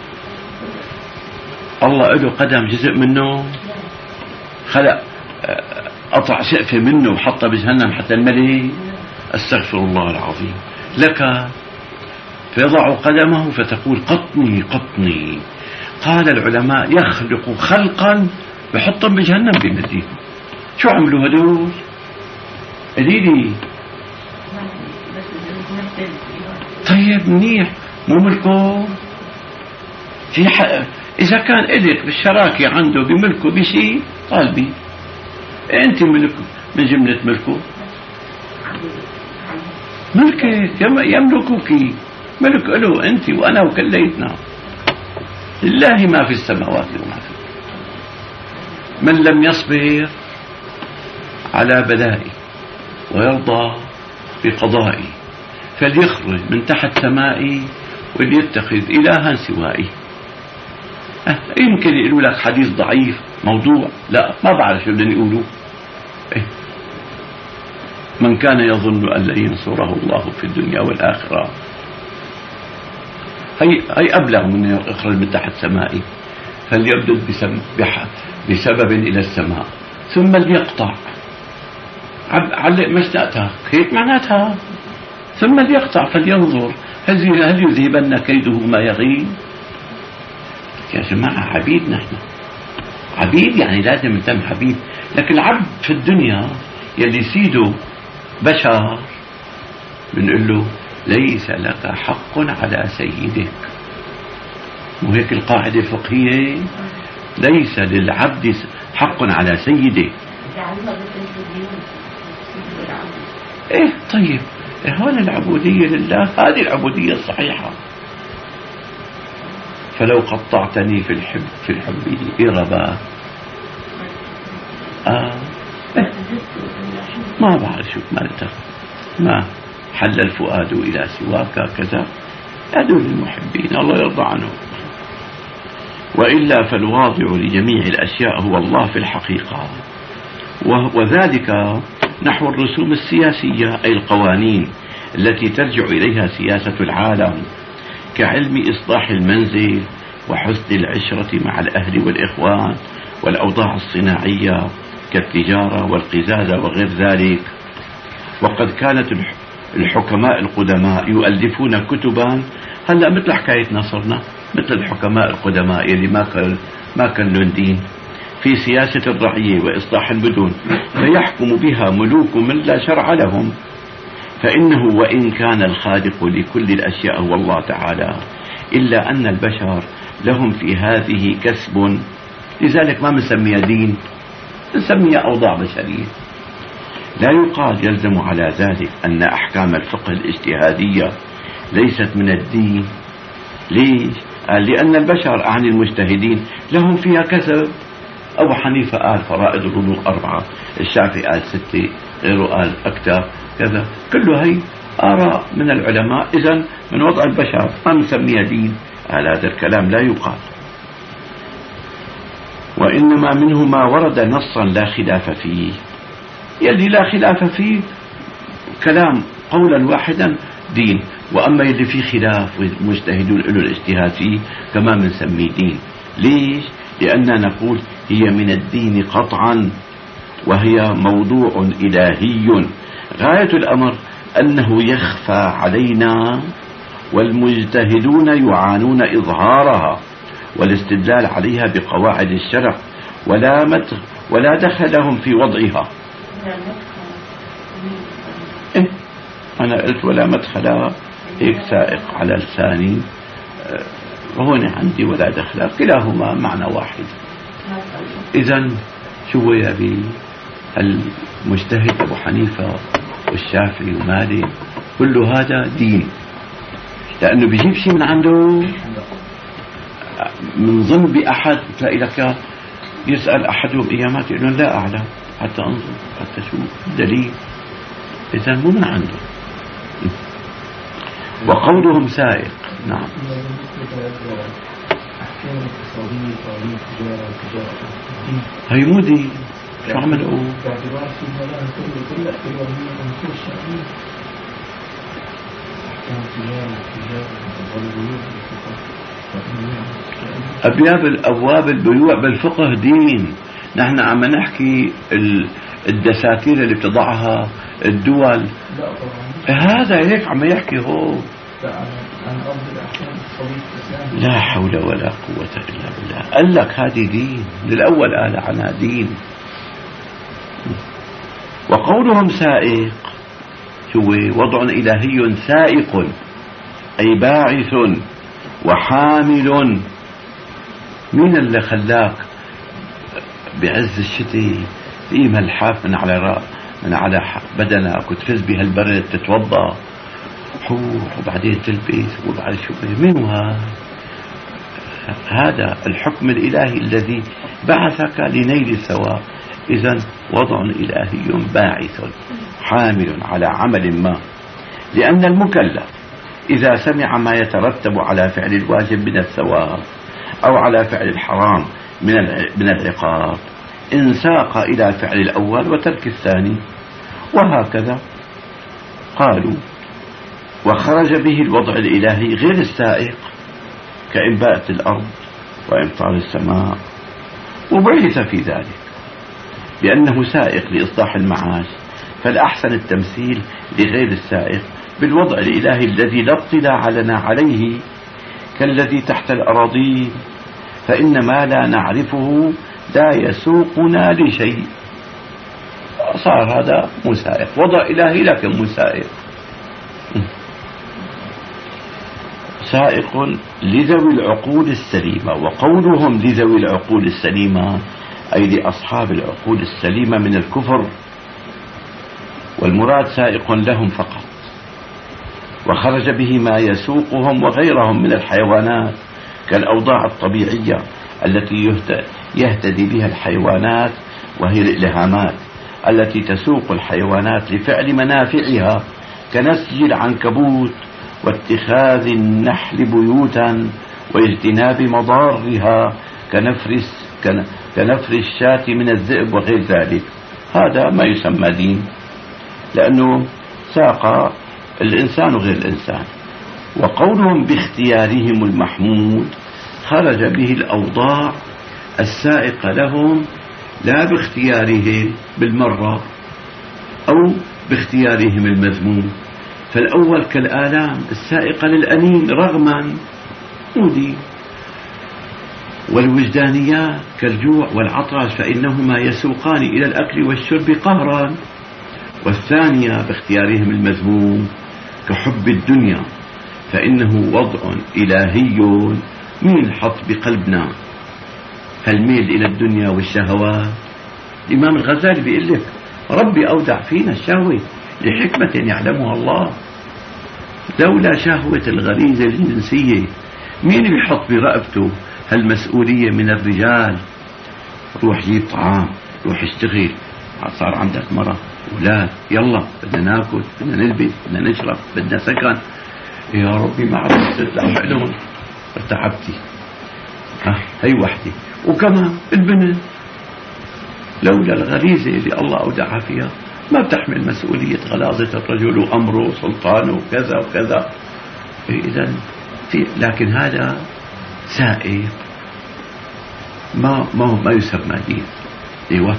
الله له قدم جزء منه، خلق قطع شقفة منه وحطها بجهنم حتى الملي. استغفر الله العظيم لك. فيضع قدمه فتقول قطني قطني. قال العلماء يخلق خلقا بحطهم بجهنم بمديه. شو عملوا هدول؟ قليلي. طيب منيح، مو ملكه. في حق إذا كان إلك بالشراكة عنده بملكه بشيء طالبي، أنت ملك من جملة ملكه. ملكك يملكك، ملك له أنت وأنا وكليتنا. لله ما في السماوات وما في. من لم يصبر على بلائي ويرضى بقضائي فليخرج من تحت سمائي وليتخذ إلها سوائي. أه يمكن يقولوا لك حديث ضعيف موضوع، لا ما بعرف شو بدهم يقولوا. إيه؟ من كان يظن أن لن ينصره الله في الدنيا والآخرة، هي هي أبلغ من يخرج من تحت سمائي فليبدد بسبب إلى السماء ثم ليقطع. علق مشتأتها هيك معناتها. ثم ليقطع فلينظر هل هل يذهبن كيده ما يغيب. يا جماعة عبيد، نحن عبيد، يعني لازم نتم حبيب. لكن العبد في الدنيا يلي سيده بشر بنقول له ليس لك حق على سيدك. وهيك القاعدة الفقهية، ليس للعبد حق على سيده. ايه طيب هون العبودية لله، هذه العبودية الصحيحة. فلو قطعتني في الحب في الحب إربا آه. إيه. ما بعرف شو مالتها، ما حل الفؤاد إلى سواك كذا. هذول المحبين الله يرضى عنهم. وإلا فالواضع لجميع الأشياء هو الله في الحقيقة، وذلك نحو الرسوم السياسية أي القوانين التي ترجع إليها سياسة العالم، كعلم إصلاح المنزل وحسن العشرة مع الأهل والإخوان والأوضاع الصناعية كالتجارة والقزازة وغير ذلك. وقد كانت الحكماء القدماء يؤلفون كتبا هلا مثل حكاية نصرنا، مثل الحكماء القدماء اللي ما كان ما كان لهم دين، في سياسة الرعية وإصلاح المدن، فيحكم بها ملوك من لا شرع لهم. فإنه وإن كان الخالق لكل الأشياء هو الله تعالى، إلا أن البشر لهم في هذه كسب، لذلك ما بنسميها دين، بنسميها أوضاع بشرية. لا يقال يلزم على ذلك أن أحكام الفقه الاجتهادية ليست من الدين. ليش؟ قال لأن البشر عن المجتهدين لهم فيها كسب. أبو حنيفة قال فرائض الوضوء أربعة، الشافعي قال ستة، غيره قال أكثر كذا، كله هي آراء من العلماء، إذن من وضع البشر ما نسميها دين. قال هذا الكلام لا يقال، وإنما منه ما ورد نصا لا خلاف فيه. يلي لا خلاف فيه كلام قولا واحدا دين، وأما يلي فيه خلاف والمجتهدون له الاجتهاد فيه كما بنسميه دين. ليش؟ لأننا نقول هي من الدين قطعا، وهي موضوع إلهي غاية الأمر أنه يخفى علينا، والمجتهدون يعانون إظهارها والاستدلال عليها بقواعد الشرع، ولا مدخل ولا دخل لهم في وضعها. إيه؟ أنا قلت ولا مدخل، هيك سائق على لساني، وهون عندي ولا دخل، كلاهما معنى واحد. إذن شو يا أبي؟ المجتهد أبو حنيفة والشافعي ومالك كل هذا دين، لأنه بيجيب شيء من عنده من ظن بأحد. تلاقي لك يسأل أحدهم إيامات يقولون لا أعلم، حتى أنظر حتى شو دليل، إذن مو من عنده. وقولهم سائق. نعم. هي مو دي، شو عم نقول؟ أبواب الأبواب البيوع بالفقه دين. نحن عم نحكي الدساتير اللي بتضعها الدول، هذا هيك عم يحكي هو. لا حول ولا قوة إلا بالله. قال لك هذه دين، للأول قال عنها دين. وقولهم سائق شو وضع إلهي سائق، أي باعث وحامل. مين اللي خلاك بعز الشتاء في ملحاف من على رأ من على بدنك وتفز بهالبرد تتوضأ حوح وبعدين تلبس وبعد شوي؟ من هذا؟ هذا الحكم الإلهي الذي بعثك لنيل الثواب. إذن وضع إلهي باعث حامل على عمل ما، لأن المكلف إذا سمع ما يترتب على فعل الواجب من الثواب أو على فعل الحرام من العقاب انساق إلى فعل الأول وترك الثاني، وهكذا. قالوا وخرج به الوضع الإلهي غير السائق كإنبات الأرض وإمطار السماء، وبعث في ذلك بأنه سائق لإصلاح المعاش، فالأحسن التمثيل لغير السائق بالوضع الإلهي الذي لا اطلاع لنا عليه، كالذي تحت الأراضين، فإن ما لا نعرفه لا يسوقنا لشيء. صار هذا مسائق، وضع إلهي لكن مسائق. سائق لذوي العقول السليمة. وقولهم لذوي العقول السليمة أي لأصحاب العقول السليمة من الكفر، والمراد سائق لهم فقط. وخرج به ما يسوقهم وغيرهم من الحيوانات كالأوضاع الطبيعية التي يهتدي بها الحيوانات، وهي الإلهامات التي تسوق الحيوانات لفعل منافعها كنسج العنكبوت واتخاذ النحل بيوتا واجتناب مضارها كنفر كنفر الشاة من الذئب وغير ذلك. هذا ما يسمى دين، لأنه ساق الإنسان غير الإنسان. وقولهم باختيارهم المحمود خرج به الأوضاع السائقة لهم لا باختيارهم بالمرة أو باختيارهم المذموم. فالأول كالآلام السائقة للأنين رغما مودي، والوجدانيات كالجوع والعطش فإنهما يسوقان إلى الأكل والشرب قهرا. والثانية باختيارهم المذموم كحب الدنيا فإنه وضع إلهي مين حط بقلبنا هالميل إلى الدنيا والشهوات. الإمام الغزالي بيقول لك ربي أودع فينا الشهوة لحكمة يعلمها الله، لولا شهوة الغريزة الجنسية مين بيحط برقبته هالمسؤولية من الرجال؟ روح جيب طعام، روح اشتغل، صار عندك مرة أولاد، يلا بدنا ناكل، بدنا نلبس، بدنا نشرب، بدنا سكن. يا ربي ما عرفت تلحق لهم ارتعبتي. ها هي وحدة. وكمان البنت لولا الغريزة اللي الله أودعها فيها ما بتحمل مسؤولية غلاظة الرجل وأمره وسلطانه وكذا وكذا. إذن لكن هذا سائق ما ما ما يسمى دين. ايوه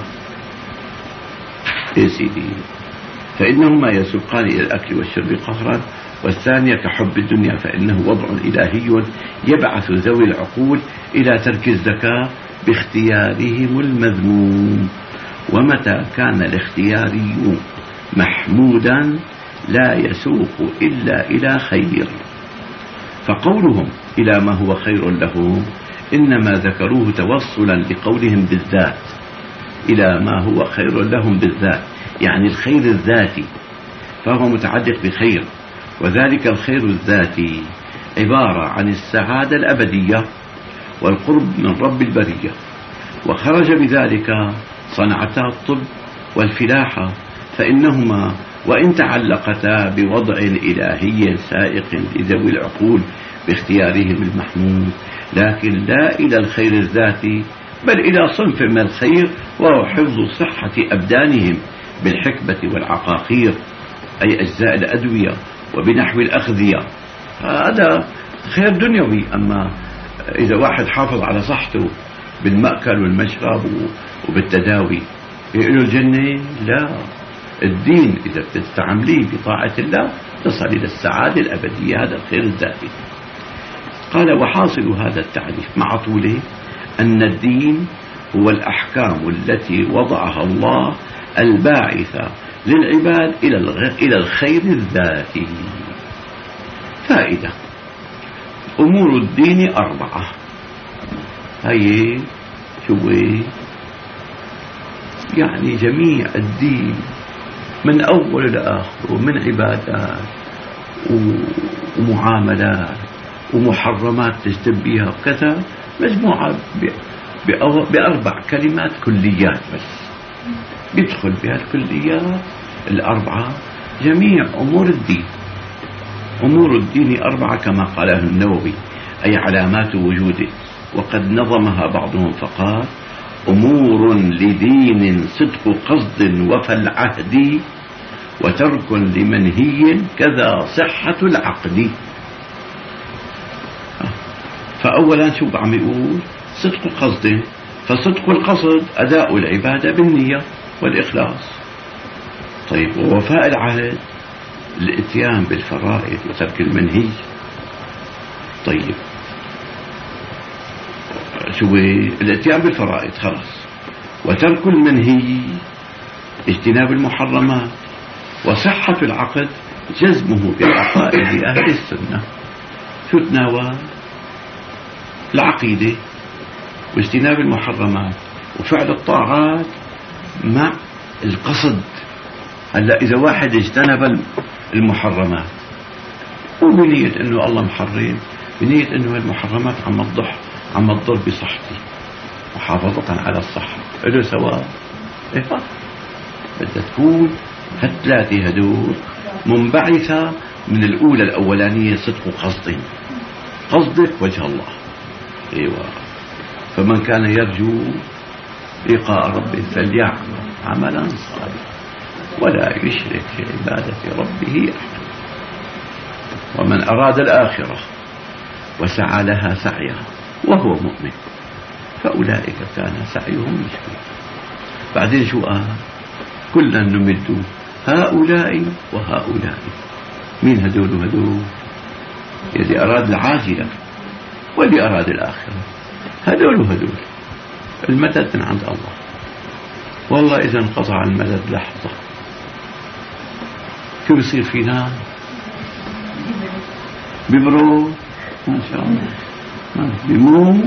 يا سيدي. فإنهما يسوقان إلى الأكل والشرب قهرا. والثانية كحب الدنيا فإنه وضع إلهي يبعث ذوي العقول إلى ترك الزكاة باختيارهم المذموم. ومتى كان الاختياري محمودا لا يسوق إلا إلى خير. فقولهم إلى ما هو خير لهم إنما ذكروه توصلا لقولهم بالذات إلى ما هو خير لهم بالذات، يعني الخير الذاتي، فهو متعلق بخير. وذلك الخير الذاتي عبارة عن السعادة الأبدية والقرب من رب البرية. وخرج بذلك صنعتا الطب والفلاحة، فإنهما وإن تعلقتا بوضع إلهي سائق لذوي العقول باختيارهم المحمود، لكن لا إلى الخير الذاتي بل إلى صنف من الخير وهو حفظ صحة أبدانهم بالحكمة والعقاقير، أي أجزاء الأدوية وبنحو الأخذية. هذا خير دنيوي. أما إذا واحد حافظ على صحته بالمأكل والمشرب وبالتداوي يقول الجنة؟ لا، الدين إذا بتستعمليه بطاعة الله تصل إلى السعادة الأبدية، هذا الخير الذاتي. قال وحاصل هذا التعريف مع طوله أن الدين هو الأحكام التي وضعها الله الباعثة للعباد إلى الخير الذاتي. فائدة: أمور الدين أربعة. هي شو يعني جميع الدين من أول لآخر، من عبادات ومعاملات ومحرمات تجتنب بها وكذا، مجموعة بأربع كلمات كليات بس بيدخل بها الكليات الأربعة جميع أمور الدين. أمور الدين أربعة كما قاله النووي، أي علامات وجوده. وقد نظمها بعضهم فقال: أمور لدين صدق قصد وفى العهد، وترك لمنهي كذا صحة العقد. فأولا شو عم يقول؟ صدق قصد. فصدق القصد أداء العبادة بالنية والإخلاص. طيب، ووفاء العهد الاتيان بالفرائض وترك المنهي. طيب، شو الاتيان بالفرائض خلاص، وترك المنهي اجتناب المحرمات. وصحة العقد جزمه بعقائد أهل السنة. شو تناول؟ العقيدة واجتناب المحرمات وفعل الطاعات مع القصد. هلا إذا واحد اجتنب المحرمات وبنية أنه الله محرم، بنية أنه المحرمات عم تضح عم تضر بصحتي محافظة على الصحة، له سواء. إيه بدها تكون هالثلاثة هدول منبعثة من الأولى الأولانية، صدق قصد، قصدك وجه الله. ايوه. فمن كان يرجو لقاء ربه فليعمل عملا صالحا ولا يشرك في عبادة ربه أحدا. ومن أراد الآخرة وسعى لها سعيها وهو مؤمن فأولئك كان سعيهم مشكورا. بعدين شو قال؟ كلا نمد هؤلاء وهؤلاء. مين هدول وهدول؟ يلي أراد العاجلة واللي أراد الآخرة، هدول وهدول. المدد من عند الله. والله إذا انقطع المدد لحظة شو بصير فينا؟ ببرود ما شاء الله، بموت،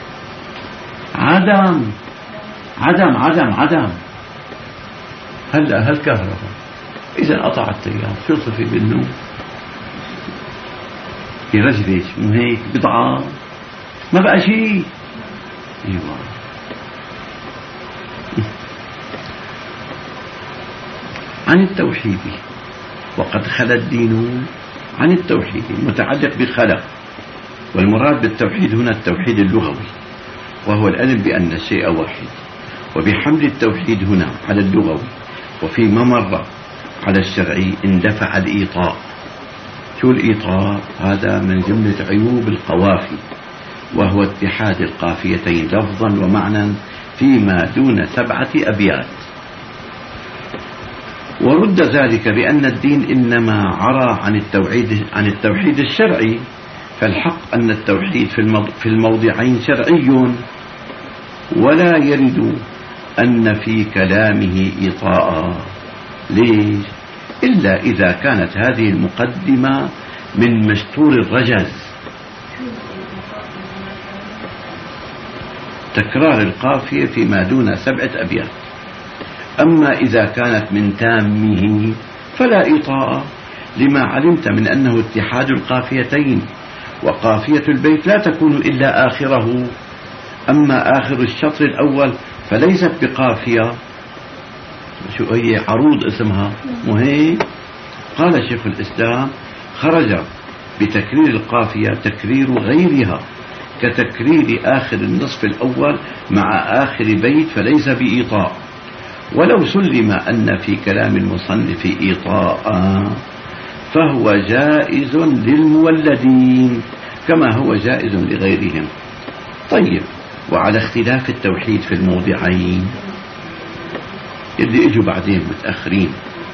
عدم عدم عدم عدم. هلا هالكهرباء إذا قطع التيار شو صفي بالنوم؟ يرجرج مو هيك بضعة ما بقى شيء. ايوه عن التوحيد. وقد خلى الدين عن التوحيد المتعلق بخلق، والمراد بالتوحيد هنا التوحيد اللغوي وهو العلم بأن الشيء واحد، وبحمل التوحيد هنا على اللغوي وفيما مر على الشرعي اندفع الإيطاء. شو الإيطاء؟ هذا من جملة عيوب القوافي، وهو اتحاد القافيتين لفظا ومعنى فيما دون سبعة أبيات. ورد ذلك بأن الدين إنما عرى عن التوحيد عن التوحيد الشرعي، فالحق أن التوحيد في الموضعين شرعي، ولا يرد أن في كلامه إيطاء. ليش؟ إلا إذا كانت هذه المقدمة من مستور الرجز، تكرار القافية فيما دون سبعة أبيات. أما إذا كانت من تامه فلا إيطاء، لما علمت من أنه اتحاد القافيتين، وقافية البيت لا تكون إلا آخره. أما آخر الشطر الأول فليست بقافية، شو هي؟ عروض اسمها مهي. قال شيخ الإسلام: خرج بتكرير القافية تكرير غيرها كتكرير آخر النصف الأول مع آخر بيت، فليس بإيطاء. ولو سلم أن في كلام المصنف إيطاء فهو جائز للمولدين كما هو جائز لغيرهم. طيب، وعلى اختلاف التوحيد في الموضعين اللي اجوا بعدين متأخرين،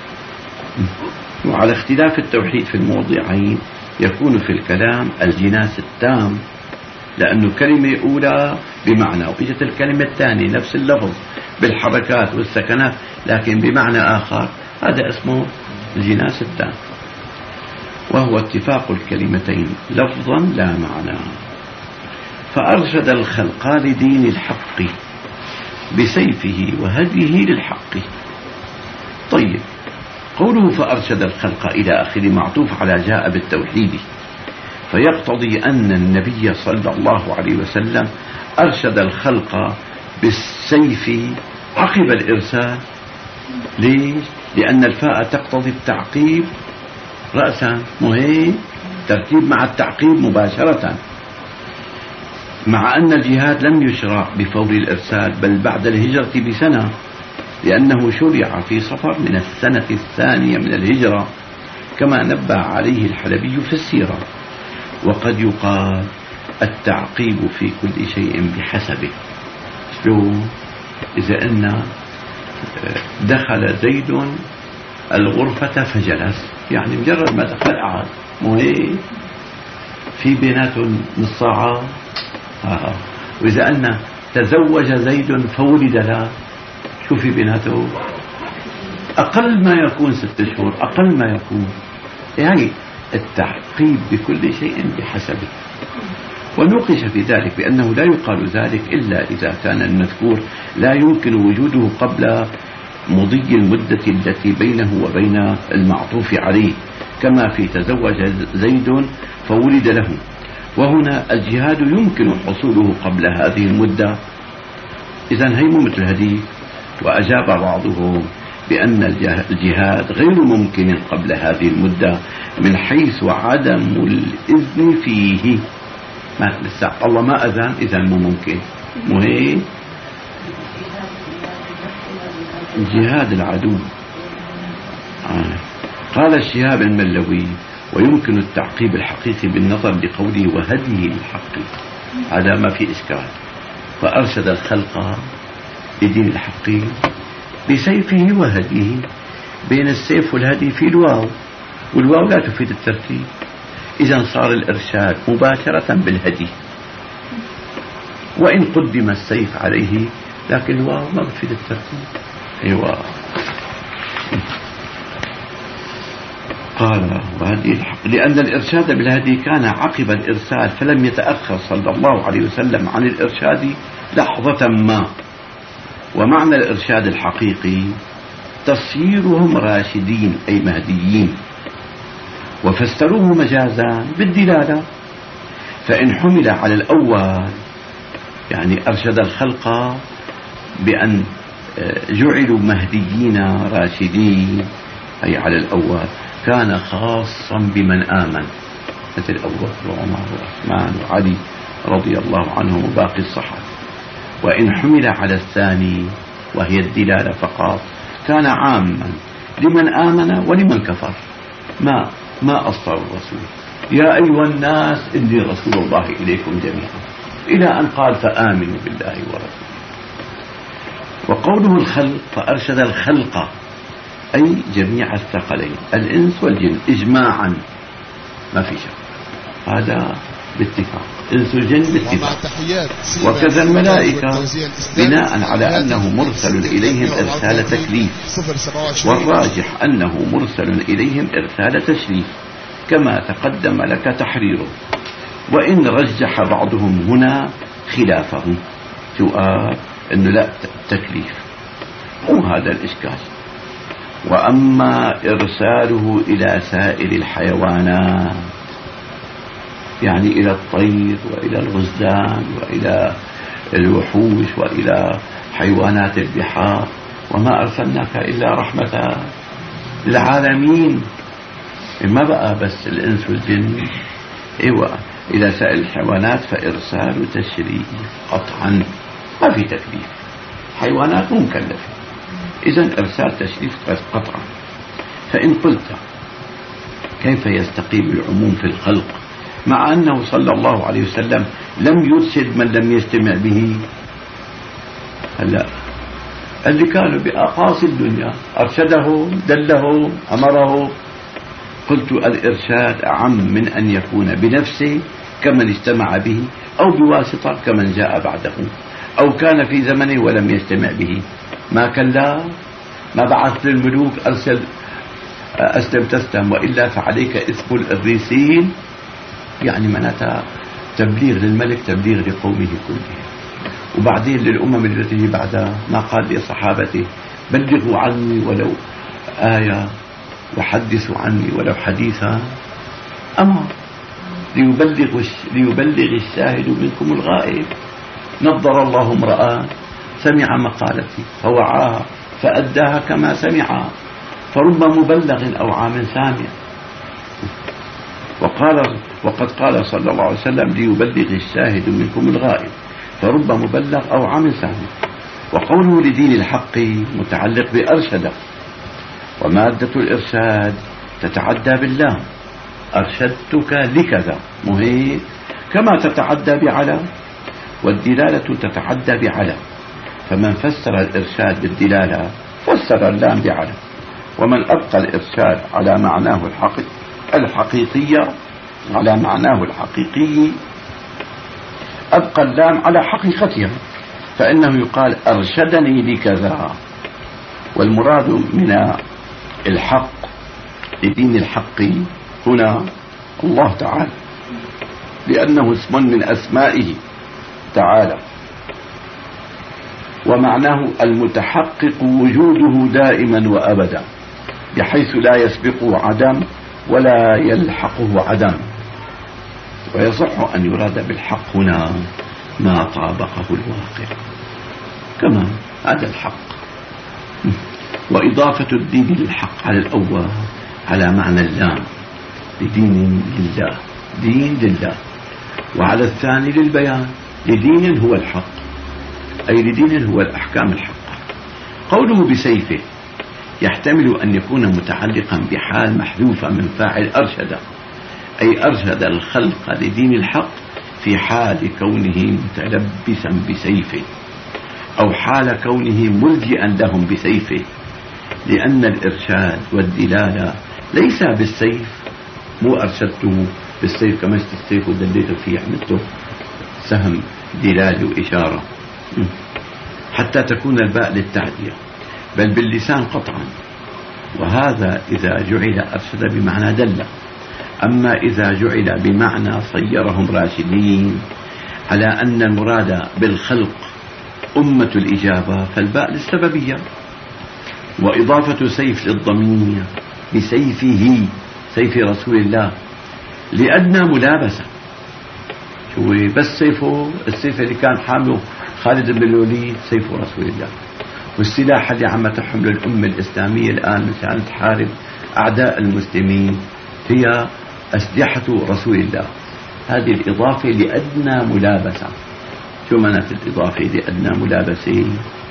وعلى اختلاف التوحيد في الموضعين يكون في الكلام الجناس التام، لأنه كلمة أولى بمعنى، وإجت الكلمة الثانية نفس اللفظ بالحركات والسكنات لكن بمعنى آخر، هذا اسمه الجناس التام، وهو اتفاق الكلمتين لفظا لا معنى. فأرشد الخلق لدين الحق بسيفه وهديه للحق. طيب، قوله فأرشد الخلق إلى آخر معطوف على جاء بالتوحيد، فيقتضي أن النبي صلى الله عليه وسلم أرشد الخلق بالسيف عقب الإرسال. ليش؟ لأن الفاء تقتضي التعقيب رأسا، مهي ترتيب مع التعقيب مباشرة، مع أن الجهاد لم يشرع بفور الإرسال بل بعد الهجرة بسنة، لأنه شرع في صفر من السنة الثانية من الهجرة كما نبه عليه الحلبي في السيرة. وقد يقال التعقيب في كل شيء بحسبه. شلون؟ إذا أن دخل زيد الغرفة فجلس، يعني مجرد ما دخل قعد، مو هيك؟ في بيناتهم نص ساعة. آه. وإذا أن تزوج زيد فولد له، شو في بيناته؟ أقل ما يكون ست شهور، أقل ما يكون. يعني التعقيب بكل شيء بحسبه. ونوقش في ذلك بأنه لا يقال ذلك إلا إذا كان المذكور لا يمكن وجوده قبل مضي المدة التي بينه وبين المعطوف عليه، كما في تزوج زيد فولد له. وهنا الجهاد يمكن حصوله قبل هذه المدة، إذن هي مثل هذه. وأجاب بعضهم بأن الجهاد غير ممكن قبل هذه المدة من حيث عدم الإذن فيه. ما لسه الله ما أذن، إذن مو ممكن. مو هيك؟ جهاد العدو. آه. قال الشهاب الملوي: ويمكن التعقيب الحقيقي بالنظر لقوله وهديه للحق، هذا ما في إشكال. فأرشد الخلق لدين الحق بسيفه وهديه. بين السيف والهدي في الواو، والواو لا تفيد الترتيب، إذا صار الإرشاد مباشرة بالهدي، وإن قدم السيف عليه لكن الواو ما تفيد الترتيب. أيوة. قال وهدي الحق، لأن الإرشاد بالهدي كان عقب الإرسال، فلم يتأخر صلى الله عليه وسلم عن الإرشاد لحظة ما. ومعنى الإرشاد الحقيقي تصيرهم راشدين أي مهديين، وفسروه مجازا بالدلالة. فإن حمل على الأول يعني أرشد الخلق بأن جعلوا مهديين راشدين أي على الأول، كان خاصا بمن آمن مثل أبو بكر وعمر وعثمان وعلي رضي الله عنهم وباقي الصحابة. وإن حمل على الثاني وهي الدلالة فقط كان عاما لمن آمن ولمن كفر. ما ما أصدر الرسول يا أيها الناس إني رسول الله إليكم جميعا، إلى أن قال فآمنوا بالله ورسوله. وقوله الخلق فأرشد الخلق أي جميع الثقلين الإنس والجن إجماعا، ما في شك، هذا باتفاق، إنس والجن باتفاق. وكذا الملائكة بناء على أنه مرسل إليهم إرسال تكليف، والراجح أنه مرسل إليهم إرسال تشريف كما تقدم لك تحريره. وإن رجح بعضهم هنا خلافه، سؤال أنه لا تكليف، وهذا الإشكال. وأما إرساله إلى سائر الحيوانات يعني إلى الطير وإلى الغزلان وإلى الوحوش وإلى حيوانات البحار، وما أرسلناك إلا رحمة للعالمين، ما بقى بس الإنس والجن، إيوه إلى سائر الحيوانات فإرسال تشريف قطعا، ما في تكليف، حيوانات مكلفة، إذن إرسال تشريف قطعا. فإن قلت كيف يستقيم العموم في الخلق مع أنه صلى الله عليه وسلم لم يرشد من لم يستمع به؟ هلا اللي كانوا بأقاصي الدنيا أرشدهم دلهم أمرهم. قلت الإرشاد أعم من أن يكون بنفسه كمن استمع به، أو بواسطة كمن جاء بعده، أو كان في زمنه ولم يستمع به. ما كلا، ما بعث للملوك أرسل أسلم تسلم وإلا فعليك إثم الإريسين، يعني معناتها تبليغ للملك تبليغ لقومه كلهم. وبعدين للأمم التي تجي بعدها ما قال لصحابته بلغوا عني ولو آية وحدثوا عني ولو حديثا، أما ليبلغ, ليبلغ الشاهد منكم الغائب. نظر الله امرأة سمع مقالتي فوعاها فأداها كما سمعها، فرب مبلغ أو عام سامع. وقال وقد قال صلى الله عليه وسلم ليبلغ الشاهد منكم الغائب، فرب مبلغ أو عام سامع. وقوله لدين الحق متعلق بأرشد، ومادة الإرشاد تتعدى بالله، أرشدتك لكذا مهيد، كما تتعدى بعلى، والدلالة تتعدى بعلى. فمن فسر الإرشاد بالدلالة فسر اللام بعلى، ومن أبقى الإرشاد على معناه الحقيقي الحقيقية على معناه الحقيقي أبقى اللام على حقيقتها، فإنه يقال أرشدني لكذا. والمراد من الحق لدين الحق هنا الله تعالى، لأنه اسم من أسمائه تعالى، ومعناه المتحقق وجوده دائما وأبدا، بحيث لا يسبقه عدم ولا يلحقه عدم. ويصح أن يراد بالحق هنا ما طابقه الواقع، كما هذا الحق. وإضافة الدين للحق على الأول على معنى اللام لدين لله، دين لله، وعلى الثاني للبيان لدين هو الحق، أي لدين هو الأحكام الحق. قوله بسيفه يحتمل أن يكون متعلقا بحال محذوفة من فاعل أرشد، أي أرشد الخلق لدين الحق في حال كونه متلبسا بسيفه، أو حال كونه ملجئا لهم بسيفه، لأن الإرشاد والدلالة ليس بالسيف. مو أرشدته بالسيف كمشت السيف ودليته فيه، عملته سهم دلالة وإشارة حتى تكون الباء للتعدية، بل باللسان قطعا. وهذا إذا جعل أرشد بمعنى دل. أما إذا جعل بمعنى صيرهم راشدين على أن المراد بالخلق أمة الإجابة، فالباء للسببية. وإضافة سيف للضمير بسيفه، سيف رسول الله، لأدنى ملابسة. شو بس سيفه، السيف اللي كان حامله خالد بن الوليد سيف رسول الله، والسلاح اللي عم تحمل الأمة الإسلامية الآن مشان تحارب أعداء المسلمين هي أسلحة رسول الله. هذه الإضافة لأدنى ملابسة. شو معنى الإضافة لأدنى ملابسة؟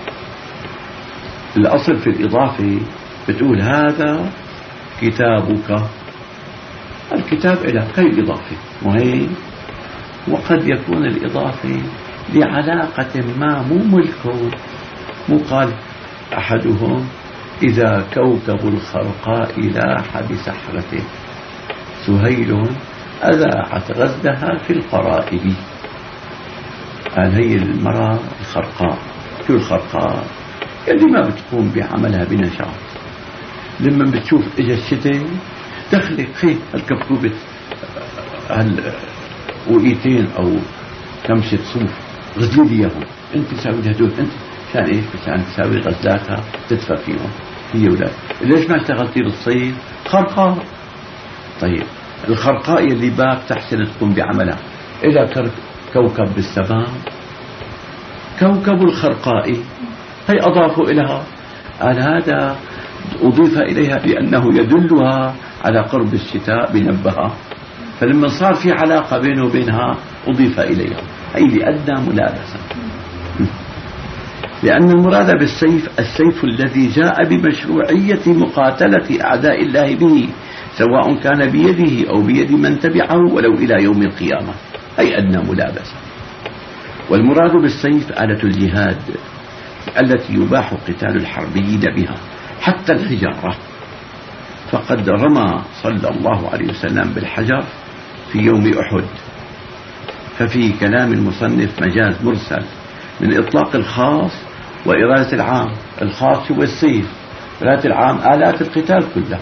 الأصل في الإضافة بتقول هذا كتابك، الكتاب إلى هي الإضافة، وهي وقد يكون الإضافة لعلاقة ما، مو ملكه. مو قال أحدهم إذا كوكب الخرقاء لاح بسحرته سهيل أذاعت غزلها في القرائب. قال هي المرأة الخرقاء. شو الخرقاء؟ اللي ما بتقوم بعملها بنشاط، لما بتشوف اجا الشتاء تخلق خي الكبكوبة هالوقيتين او كمشة صوف غزلي لي اياهم، انت تساوي هدول، انت عشان ايش؟ عشان تساوي غزلاتها تدفى فيهم هي ولا ليش ما اشتغلتي بالصيف؟ خرقاء. طيب الخرقاء اللي باب تحسن تقوم بعملها إلى كوكب بالسماء، كوكب الخرقاء هي أضافوا إليها. قال هذا أضيف إليها لأنه يدلها على قرب الشتاء بنبها، فلما صار في علاقة بينه وبينها أضيف إليها، أي لأدنى ملابسة. لأن المراد بالسيف السيف الذي جاء بمشروعية مقاتلة أعداء الله به، سواء كان بيده أو بيد من تبعه ولو إلى يوم القيامة، أي أدنى ملابسة. والمراد بالسيف آلة الجهاد التي يباح قتال الحربيين بها حتى الحجارة، فقد رمى صلى الله عليه وسلم بالحجر في يوم أحد. ففي كلام المصنف مجاز مرسل من إطلاق الخاص وإرادة العام. الخاص هو السيف، إرادة العام آلات القتال كلها،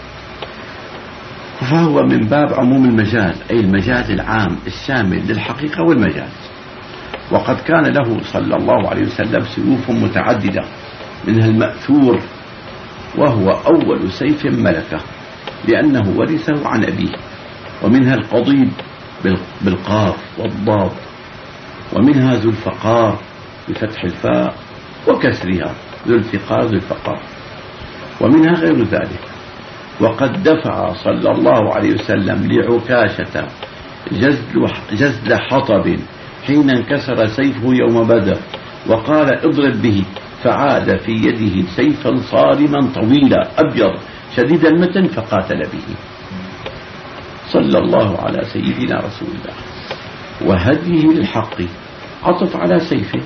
فهو من باب عموم المجاز، أي المجاز العام الشامل للحقيقة والمجاز. وقد كان له صلى الله عليه وسلم سيوف متعددة، منها المأثور وهو أول سيف ملكه لأنه ورثه عن أبيه، ومنها القضيب بالقاف والضاد، ومنها ذو الفقار بفتح الفاء وكسرها ذو الفقار ذو الفقار، ومنها غير ذلك. وقد دفع صلى الله عليه وسلم لعكاشة جزل, جزل حطب حين انكسر سيفه يوم بدر، وقال اضرب به، فعاد في يده سيفا صارما طويلا أبيض شديد المتن فقاتل به صلى الله على سيدنا رسول الله. وهديه للحق عطف على سيفه،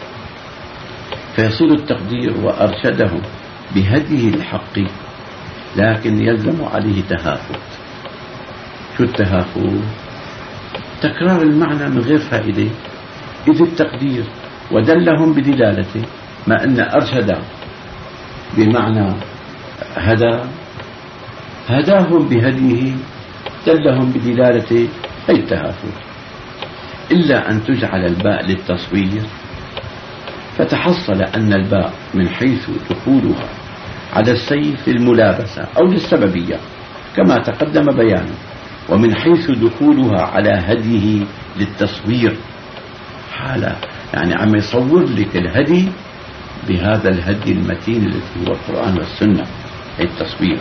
فيصير التقدير وأرشدهم بهديه الحق، لكن يلزم عليه تهافت. شو التهافت؟ تكرار المعنى من غير فائدة. إذ التقدير ودلهم بدلالته، ما أن أرشد بمعنى هدى، هداهم بهديه، دلهم بدلالته، أي التهافت. إلا أن تجعل الباء للتصوير، فتحصل أن الباء من حيث دخولها على السيف الملابسة أو للسببية كما تقدم بيانه، ومن حيث دخولها على هديه للتصوير، حالة يعني عم يصور لك الهدي بهذا الهدي المتين الذي هو القرآن والسنة، أي التصوير.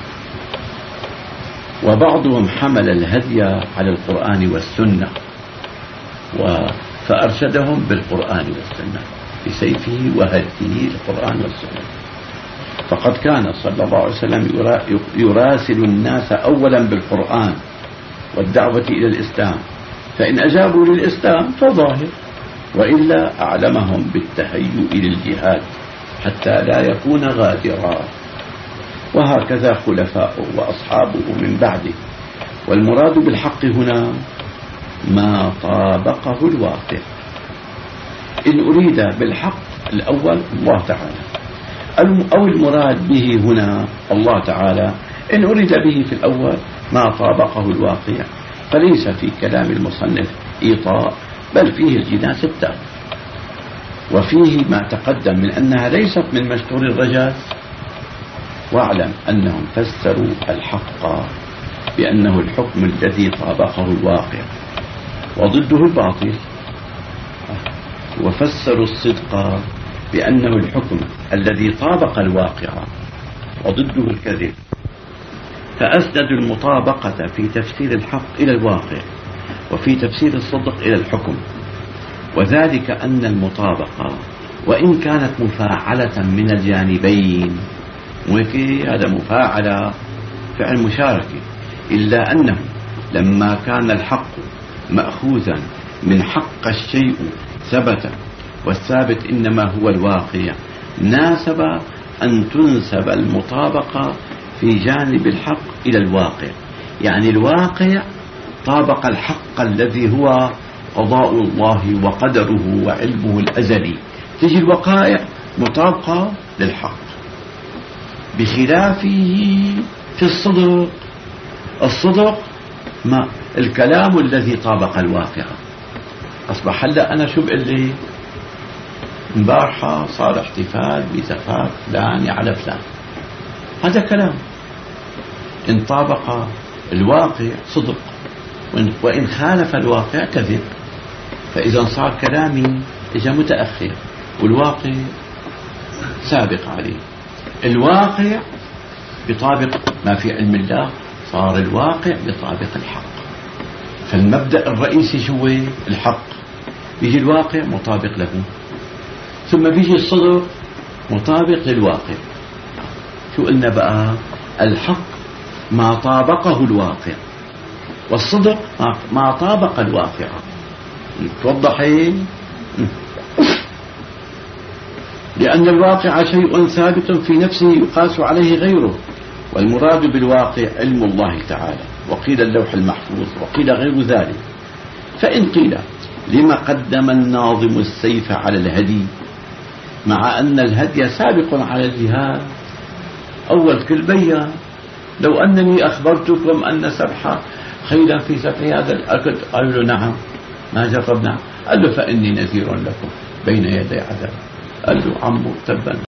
وبعضهم حمل الهدي على القرآن والسنة فأرشدهم بالقرآن والسنة بسيفه وهديه القرآن والسنة. فقد كان صلى الله عليه وسلم يراسل الناس أولا بالقرآن والدعوة إلى الإسلام، فإن أجابوا للإسلام فظاهر، وإلا أعلمهم بالتهيؤ للجهاد حتى لا يكون غادرا. وهكذا خلفاؤه وأصحابه من بعده. والمراد بالحق هنا ما طابقه الواقع. إن أريد بالحق الأول الله تعالى، أو المراد به هنا الله تعالى، إن أريد به في الأول ما طابقه الواقع، فليس في كلام المصنف إيطاء، بل فيه الجناس التام، وفيه ما تقدم من أنها ليست من مشهور الرجاز. واعلم أنهم فسروا الحق بأنه الحكم الذي طابقه الواقع وضده الباطل، وفسروا الصدق بأنه الحكم الذي طابق الواقع وضده الكذب، فأسندوا المطابقة في تفسير الحق إلى الواقع، وفي تفسير الصدق إلى الحكم. وذلك أن المطابقة وإن كانت مفاعلة من الجانبين، هذا مفاعلة فعل مشاركة، إلا أنه لما كان الحق مأخوذا من حق الشيء ثبت، والثابت إنما هو الواقع، ناسب أن تنسب المطابقة في جانب الحق إلى الواقع. يعني الواقع طابق الحق الذي هو قضاء الله وقدره وعلمه الأزلي، تجي الوقائع مطابقة للحق، بخلافه في الصدق. الصدق ما الكلام الذي طابق الواقع. أصبح هلا أنا شو بقول لي؟ امبارحة صار احتفال بزفاف فلان على فلان، هذا كلام إن طابق الواقع صدق، وإن خالف الواقع كذب. فإذا صار كلامي إجا متأخر والواقع سابق عليه. الواقع بطابق ما في علم الله، صار الواقع بطابق الحق. فالمبدأ الرئيسي شو؟ الحق. بيجي الواقع مطابق له، ثم بيجي الصدق مطابق للواقع. شو قلنا بقى؟ الحق ما طابقه الواقع، والصدق ما طابق الواقع. توضحين؟ لأن الواقع شيء ثابت في نفسه يقاس عليه غيره، والمراد بالواقع علم الله تعالى، وقيل اللوح المحفوظ، وقيل غير ذلك. فإن قيل لما قدم الناظم السيف على الهدي مع أن الهدي سابق على الجهاد؟ أول كل بيان، لو أنني أخبرتكم أن سبح خيلا في سفح هذا الأكد، قالوا له نعم ما جربنا. قال له فإني نذير لكم بين يدي عذاب. قال له عمو تبا